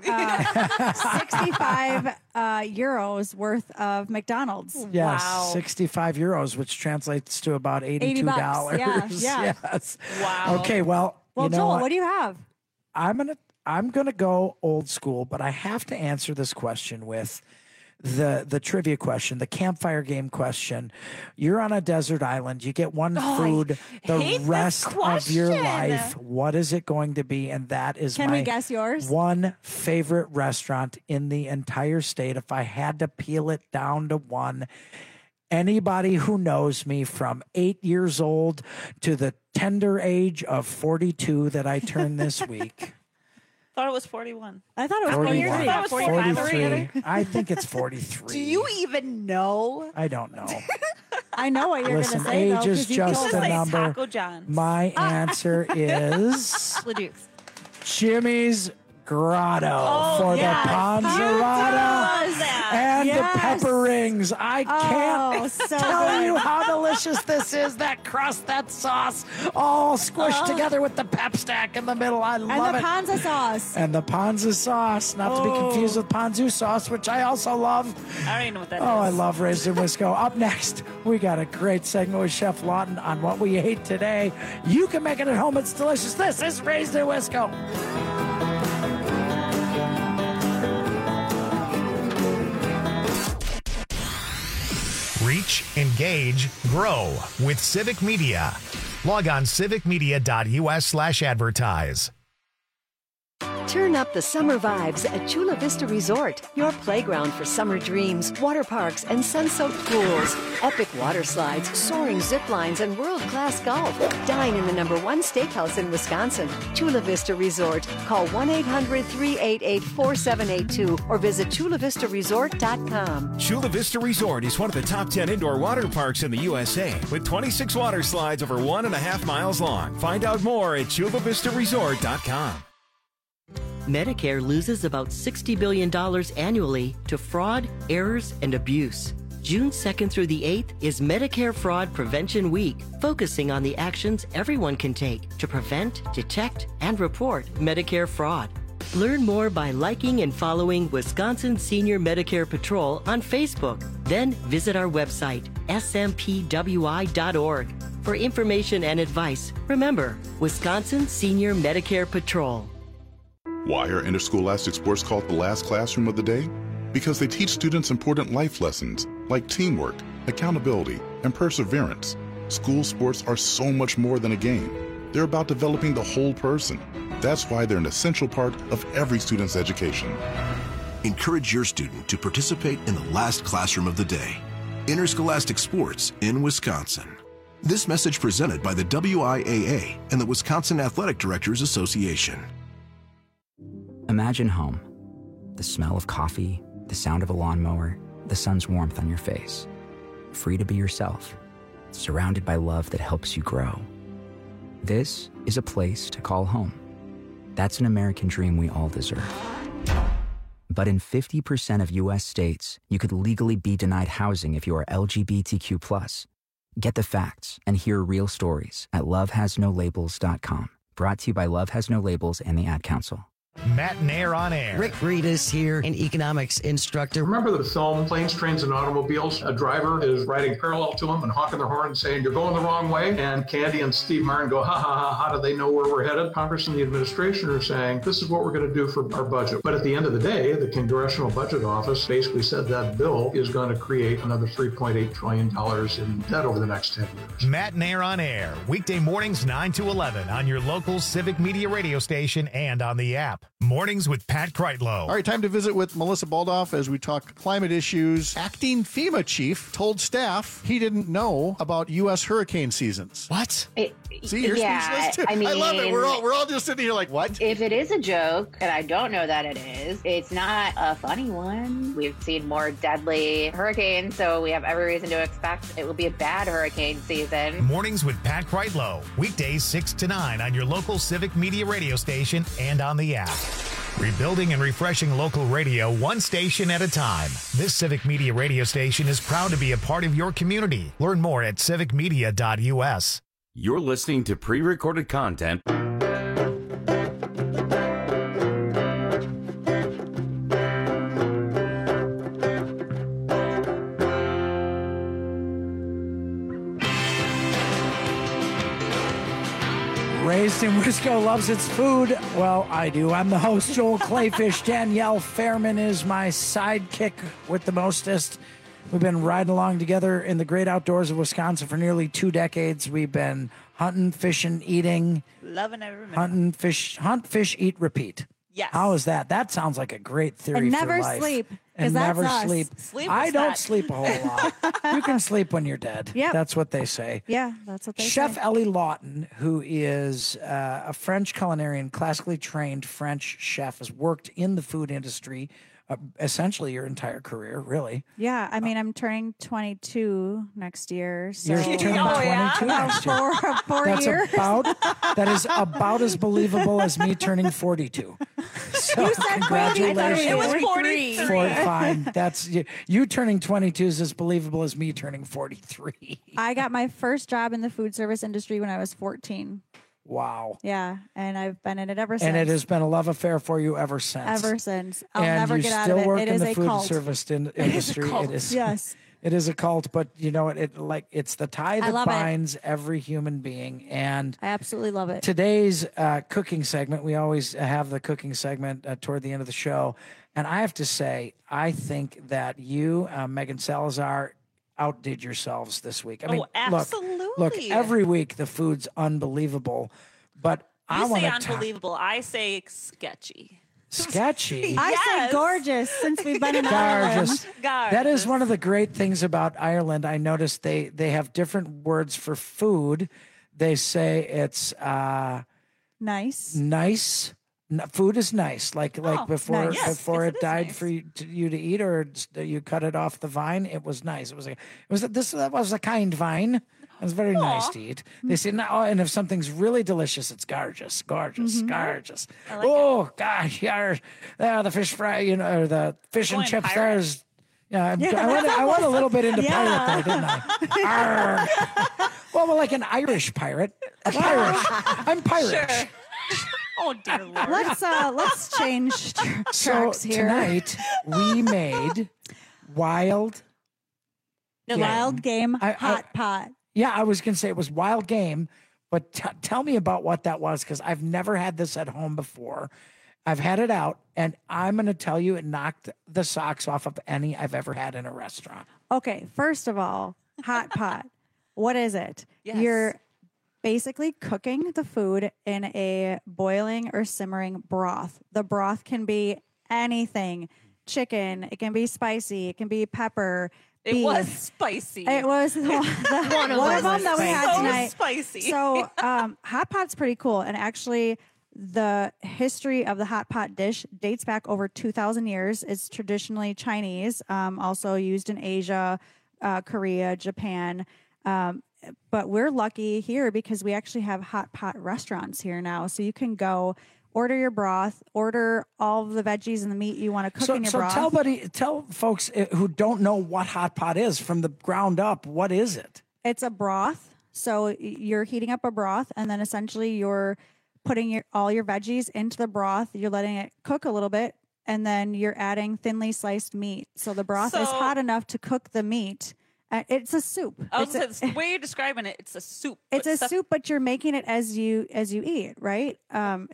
65 euros worth of McDonald's. Yes, Wow. 65 euros, which translates to about $82. $80. Yeah, yeah. Yes. Wow. Okay, well, Well, you know Joel, what do you have? I'm gonna go old school, but I have to answer this question with the trivia question, the campfire game question. You're on a desert island. You get one food the hate this rest of your question. life. What is it going to be? And that is Can my we guess yours? one favorite restaurant in the entire state. If I had to peel it down to one, anybody who knows me from 8 years old to the tender age of 42 that I turned this week. Thought it was 41. I thought it was 41. 43. That was 45 already. I think it's 43. Do you even know? I don't know. I know what you're Listen, going to say, though. age is 'cause you just told a us. Say number. Taco John's. My answer is Leduc's. Jimmy's Grotto for the panzerata and the pepper rings. I can't tell you how delicious this is. That crust, that sauce, all squished together with the pep stack in the middle. I love it. And the panza sauce. And the panza sauce, not to be confused with ponzu sauce, which I also love. I don't even know what that is. Oh, I love Raised in Wisco. Up next, we got a great segment with Chef Lawton on what we ate today. You can make it at home. It's delicious. This is Raised in Wisco. Reach, engage, grow with Civic Media. Log on civicmedia.us/advertise. Turn up the summer vibes at Chula Vista Resort, your playground for summer dreams, water parks, and sun-soaked pools. Epic water slides, soaring zip lines, and world-class golf. Dine in the #1 steakhouse in Wisconsin. Chula Vista Resort. Call 1-800-388-4782 or visit chulavistaresort.com. Chula Vista Resort is one of the top 10 indoor water parks in the USA with 26 water slides over 1.5 miles long. Find out more at chulavistaresort.com. Medicare loses about $60 billion annually to fraud, errors, and abuse. June 2nd through the 8th is Medicare Fraud Prevention Week, focusing on the actions everyone can take to prevent, detect, and report Medicare fraud. Learn more by liking and following Wisconsin Senior Medicare Patrol on Facebook. Then visit our website, smpwi.org. For information and advice, remember, Wisconsin Senior Medicare Patrol. Why are interscholastic sports called the last classroom of the day? Because they teach students important life lessons like teamwork, accountability, and perseverance. School sports are so much more than a game. They're about developing the whole person. That's why they're an essential part of every student's education. Encourage your student to participate in the last classroom of the day. Interscholastic sports in Wisconsin. This message presented by the WIAA and the Wisconsin Athletic Directors Association. Imagine home. The smell of coffee, the sound of a lawnmower, the sun's warmth on your face. Free to be yourself, surrounded by love that helps you grow. This is a place to call home. That's an American dream we all deserve. But in 50% of U.S. states, you could legally be denied housing if you are LGBTQ+. Get the facts and hear real stories at lovehasnolabels.com. Brought to you by Love Has No Labels and the Ad Council. Matt Nair on air. Rick Reedus here, an economics instructor. Remember the film Planes, Trains, and Automobiles? A driver is riding parallel to him and honking their horn and saying, "You're going the wrong way." And Candy and Steve Martin go, "Ha ha ha, how do they know where we're headed?" Congress and the administration are saying, "This is what we're going to do for our budget." But at the end of the day, the Congressional Budget Office basically said that bill is going to create another $3.8 trillion in debt over the next 10 years. Matt Nair on air, weekday mornings 9 to 11 on your local Civic Media radio station and on the app. Mornings with Pat Kreitlow. All right, time to visit with Melissa Baldoff as we talk climate issues. Acting FEMA chief told staff he didn't know about U.S. hurricane seasons. What? See, you're speechless too. I mean, I love it. We're all just sitting here like, what? If it is a joke, and I don't know that it is, it's not a funny one. We've seen more deadly hurricanes, so we have every reason to expect it will be a bad hurricane season. Mornings with Pat Kreitlow, weekdays 6 to 9 on your local Civic Media radio station and on the app. Rebuilding and refreshing local radio one station at a time. This Civic Media radio station is proud to be a part of your community. Learn more at civicmedia.us. You're listening to pre-recorded content. Raised in Wisco loves its food. Well, I do. I'm the host, Joel Clayfish. Danielle Fairman is my sidekick with the mostest. We've been riding along together in the great outdoors of Wisconsin for nearly 2 decades. We've been hunting, fishing, eating. Loving every minute. Hunt, fish, eat, repeat. Yes. How is that? That sounds like a great theory And for never life. sleep. And That's never us. sleep. Sleep I is don't that. sleep a whole lot. You can sleep when you're dead. Yep. That's what they say. Yeah, that's what they Chef say. Ellie Lawton, who is a French culinarian, classically trained French chef, has worked in the food industry essentially your entire career, really. Yeah, I mean, I'm turning 22 next year. So You're turning 22 next year. Four years. That is about as believable as me turning 42. So You said congratulations. it was 43. Fine. That's you turning 22 is as believable as me turning 43. I got my first job in the food service industry when I was 14. Wow. Yeah, and I've been in it ever since. And it has been a love affair for you ever since. Ever since. I'll and never you get out still of it. work It in is the a food cult. service industry. It is a cult. It is. Yes. It is a cult, but you know it's the tie I that love it. binds every human being. And I absolutely love it. today's cooking segment, we always have the cooking segment toward the end of the show. And I have to say, I think that you, Megan Salazar, outdid yourselves this week. I mean, absolutely. Look, every week the food's unbelievable, but I You want say to unbelievable. I say sketchy. sketchy. I say gorgeous since we've been in Ireland. Gorgeous. That is one of the great things about Ireland. I noticed they have different words for food. They say it's nice. Nice. Food is nice. Like before nice. Yes, before yes, it died for you to eat, or you cut it off the vine. It was nice. That was a kind vine. It was very nice to eat. They say no, and if something's really delicious, it's gorgeous, gorgeous, gorgeous. Oh gosh, yeah, the fish fry, or the fish and chips. pirate. There's. Yeah, I went a little bit into pirate there, didn't I? Arr. Well, like an Irish pirate. I'm Pirish. Sure. Oh dear Lord. Let's change tracks So here. tonight we made wild game hot pot. Yeah, I was going to say it was wild game, but tell me about what that was, because I've never had this at home before. I've had it out, and I'm going to tell you it knocked the socks off of any I've ever had in a restaurant. Okay, first of all, hot pot. What is it? Yes. You're basically cooking the food in a boiling or simmering broth. The broth can be anything. Chicken, it can be spicy, it can be pepper. It beef. was spicy. It was one of them that we had tonight. Spicy. So hot pot's pretty cool. And actually, the history of the hot pot dish dates back over 2,000 years. It's traditionally Chinese, also used in Asia, Korea, Japan. But we're lucky here because we actually have hot pot restaurants here now. So you can go order your broth, order all of the veggies and the meat you want to cook in your broth. Tell folks who don't know what hot pot is from the ground up. What is it? It's a broth. So you're heating up a broth, and then essentially you're putting all your veggies into the broth. You're letting it cook a little bit, and then you're adding thinly sliced meat. So the broth is hot enough to cook the meat. It's a soup. The way you're describing it, it's a soup. It's a soup, but you're making it as you eat, right? And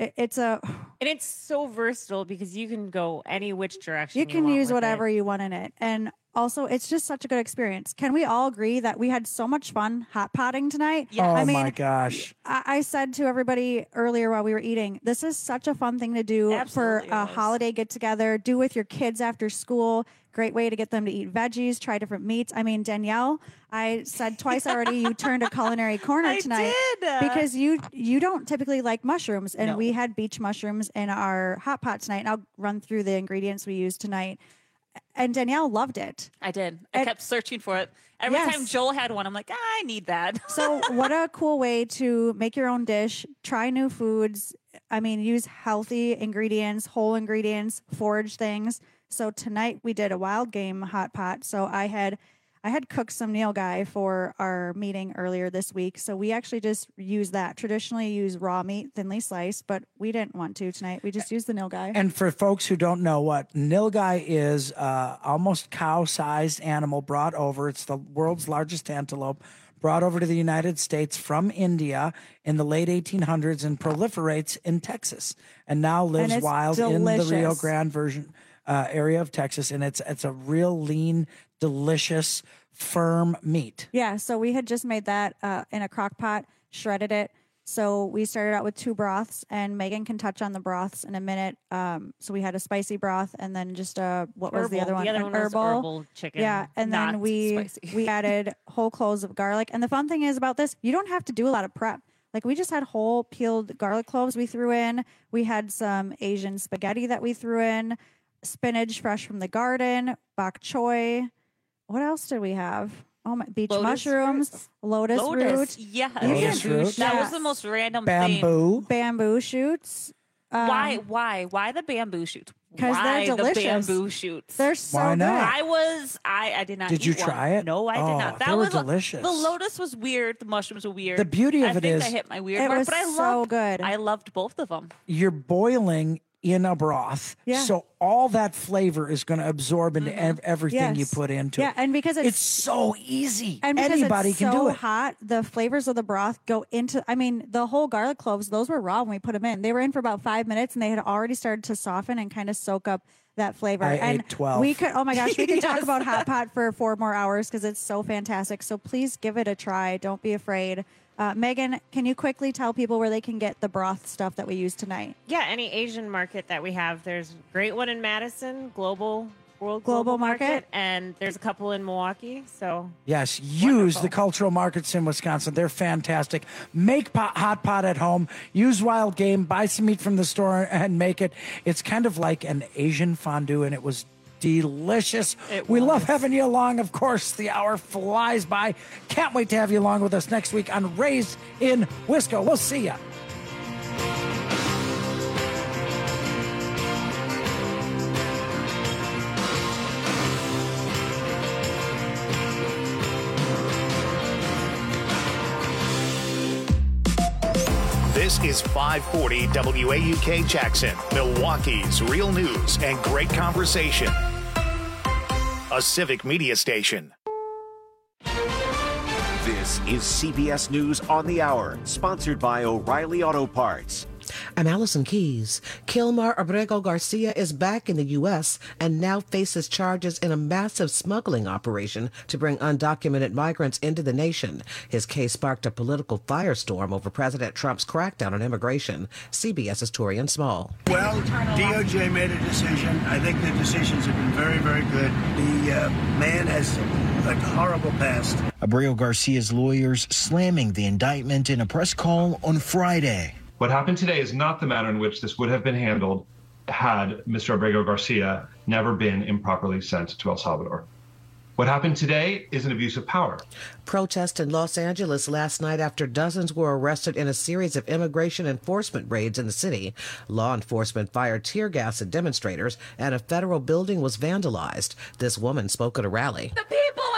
it's so versatile because you can go any which direction. You can want use with whatever it. you want in it, and also it's just such a good experience. Can we all agree that we had so much fun hot potting tonight? Yeah. Oh my gosh! I said to everybody earlier while we were eating, this is such a fun thing to do for a holiday get together. Do with your kids after school. Great way to get them to eat veggies, try different meats. I mean, Danielle, I said twice already you turned a culinary corner tonight because you don't typically like mushrooms, and we had beach mushrooms in our hot pot tonight. And I'll run through the ingredients we used tonight. And Danielle loved it. I did. I kept searching for it. Every time Joel had one, I'm like, I need that. So what a cool way to make your own dish, try new foods. I mean, use healthy ingredients, whole ingredients, forage things. So tonight we did a wild game hot pot. So I had cooked some nilgai for our meeting earlier this week. So we actually just use that. Traditionally use raw meat, thinly sliced, but we didn't want to tonight. We just used the nilgai. And for folks who don't know what nilgai is, almost cow-sized animal brought over. It's the world's largest antelope, brought over to the United States from India in the late 1800s and proliferates in Texas, and now lives wild delicious. in the Rio Grande area of Texas. And it's a real lean, delicious, firm meat. Yeah, so we had just made that in a crock pot, shredded it. So we started out with 2 broths, and Megan can touch on the broths in a minute. So we had a spicy broth, and then just what was the other one? The other An one was herbal chicken. Yeah, and then we added whole cloves of garlic. And the fun thing is about this, you don't have to do a lot of prep. Like we just had whole peeled garlic cloves we threw in. We had some Asian spaghetti that we threw in. spinach fresh from the garden, bok choy. What else did we have? Oh my! Beach mushrooms, lotus root. Yes. Lotus root. That was the most random Bamboo. thing. Bamboo shoots. Why the bamboo shoots? Because they're delicious. The bamboo shoots. They're so Why good. not? I did not. Did eat you one. try it? No, I did not. They were delicious. The lotus was weird. The mushrooms were weird. The beauty of I it think is- I hit my weird It mark, was but I so loved. good. I loved both of them. You're boiling in a broth, Yeah. so all that flavor is going to absorb into everything you Yes. put into Yeah, it. and because it's so easy, And because anybody it's can so do it. hot, the flavors of the broth go into. I mean, the whole garlic cloves; those were raw when we put them in. They were in for about 5 minutes, and they had already started to soften and kind of soak up that flavor. I and ate 12. we could. Oh my gosh, we could talk Yes. about hot pot for 4 more hours because it's so fantastic. So please give it a try. Don't be afraid. Megan, can you quickly tell people where they can get the broth stuff that we use tonight? Yeah, any Asian market that we have. There's a great one in Madison, World Global Market. and there's a couple in Milwaukee. So Yes, use the cultural markets in Wisconsin. They're fantastic. Make hot pot at home. Use wild game. Buy some meat from the store and make it. It's kind of like an Asian fondue, and it was delicious. We love having you along. Of course, the hour flies by. Can't wait to have you along with us next week on Raised in Wisco. We'll see ya. This is 540 WAUK Jackson, Milwaukee's real news and great conversation. A civic media station. This is CBS News on the Hour, sponsored by O'Reilly Auto Parts. I'm Allison Keys. Kilmar Abrego Garcia is back in the U.S. and now faces charges in a massive smuggling operation to bring undocumented migrants into the nation. His case sparked a political firestorm over President Trump's crackdown on immigration. CBS's Torian Small. Well, DOJ made a decision. I think the decisions have been very, very good. The man has a horrible past. Abrego Garcia's lawyers slamming the indictment in a press call on Friday. What happened today is not the manner in which this would have been handled had Mr. Abrego Garcia never been improperly sent to El Salvador. What happened today is an abuse of power. Protests in Los Angeles last night after dozens were arrested in a series of immigration enforcement raids in the city. Law enforcement fired tear gas at demonstrators, and a federal building was vandalized. This woman spoke at a rally. The people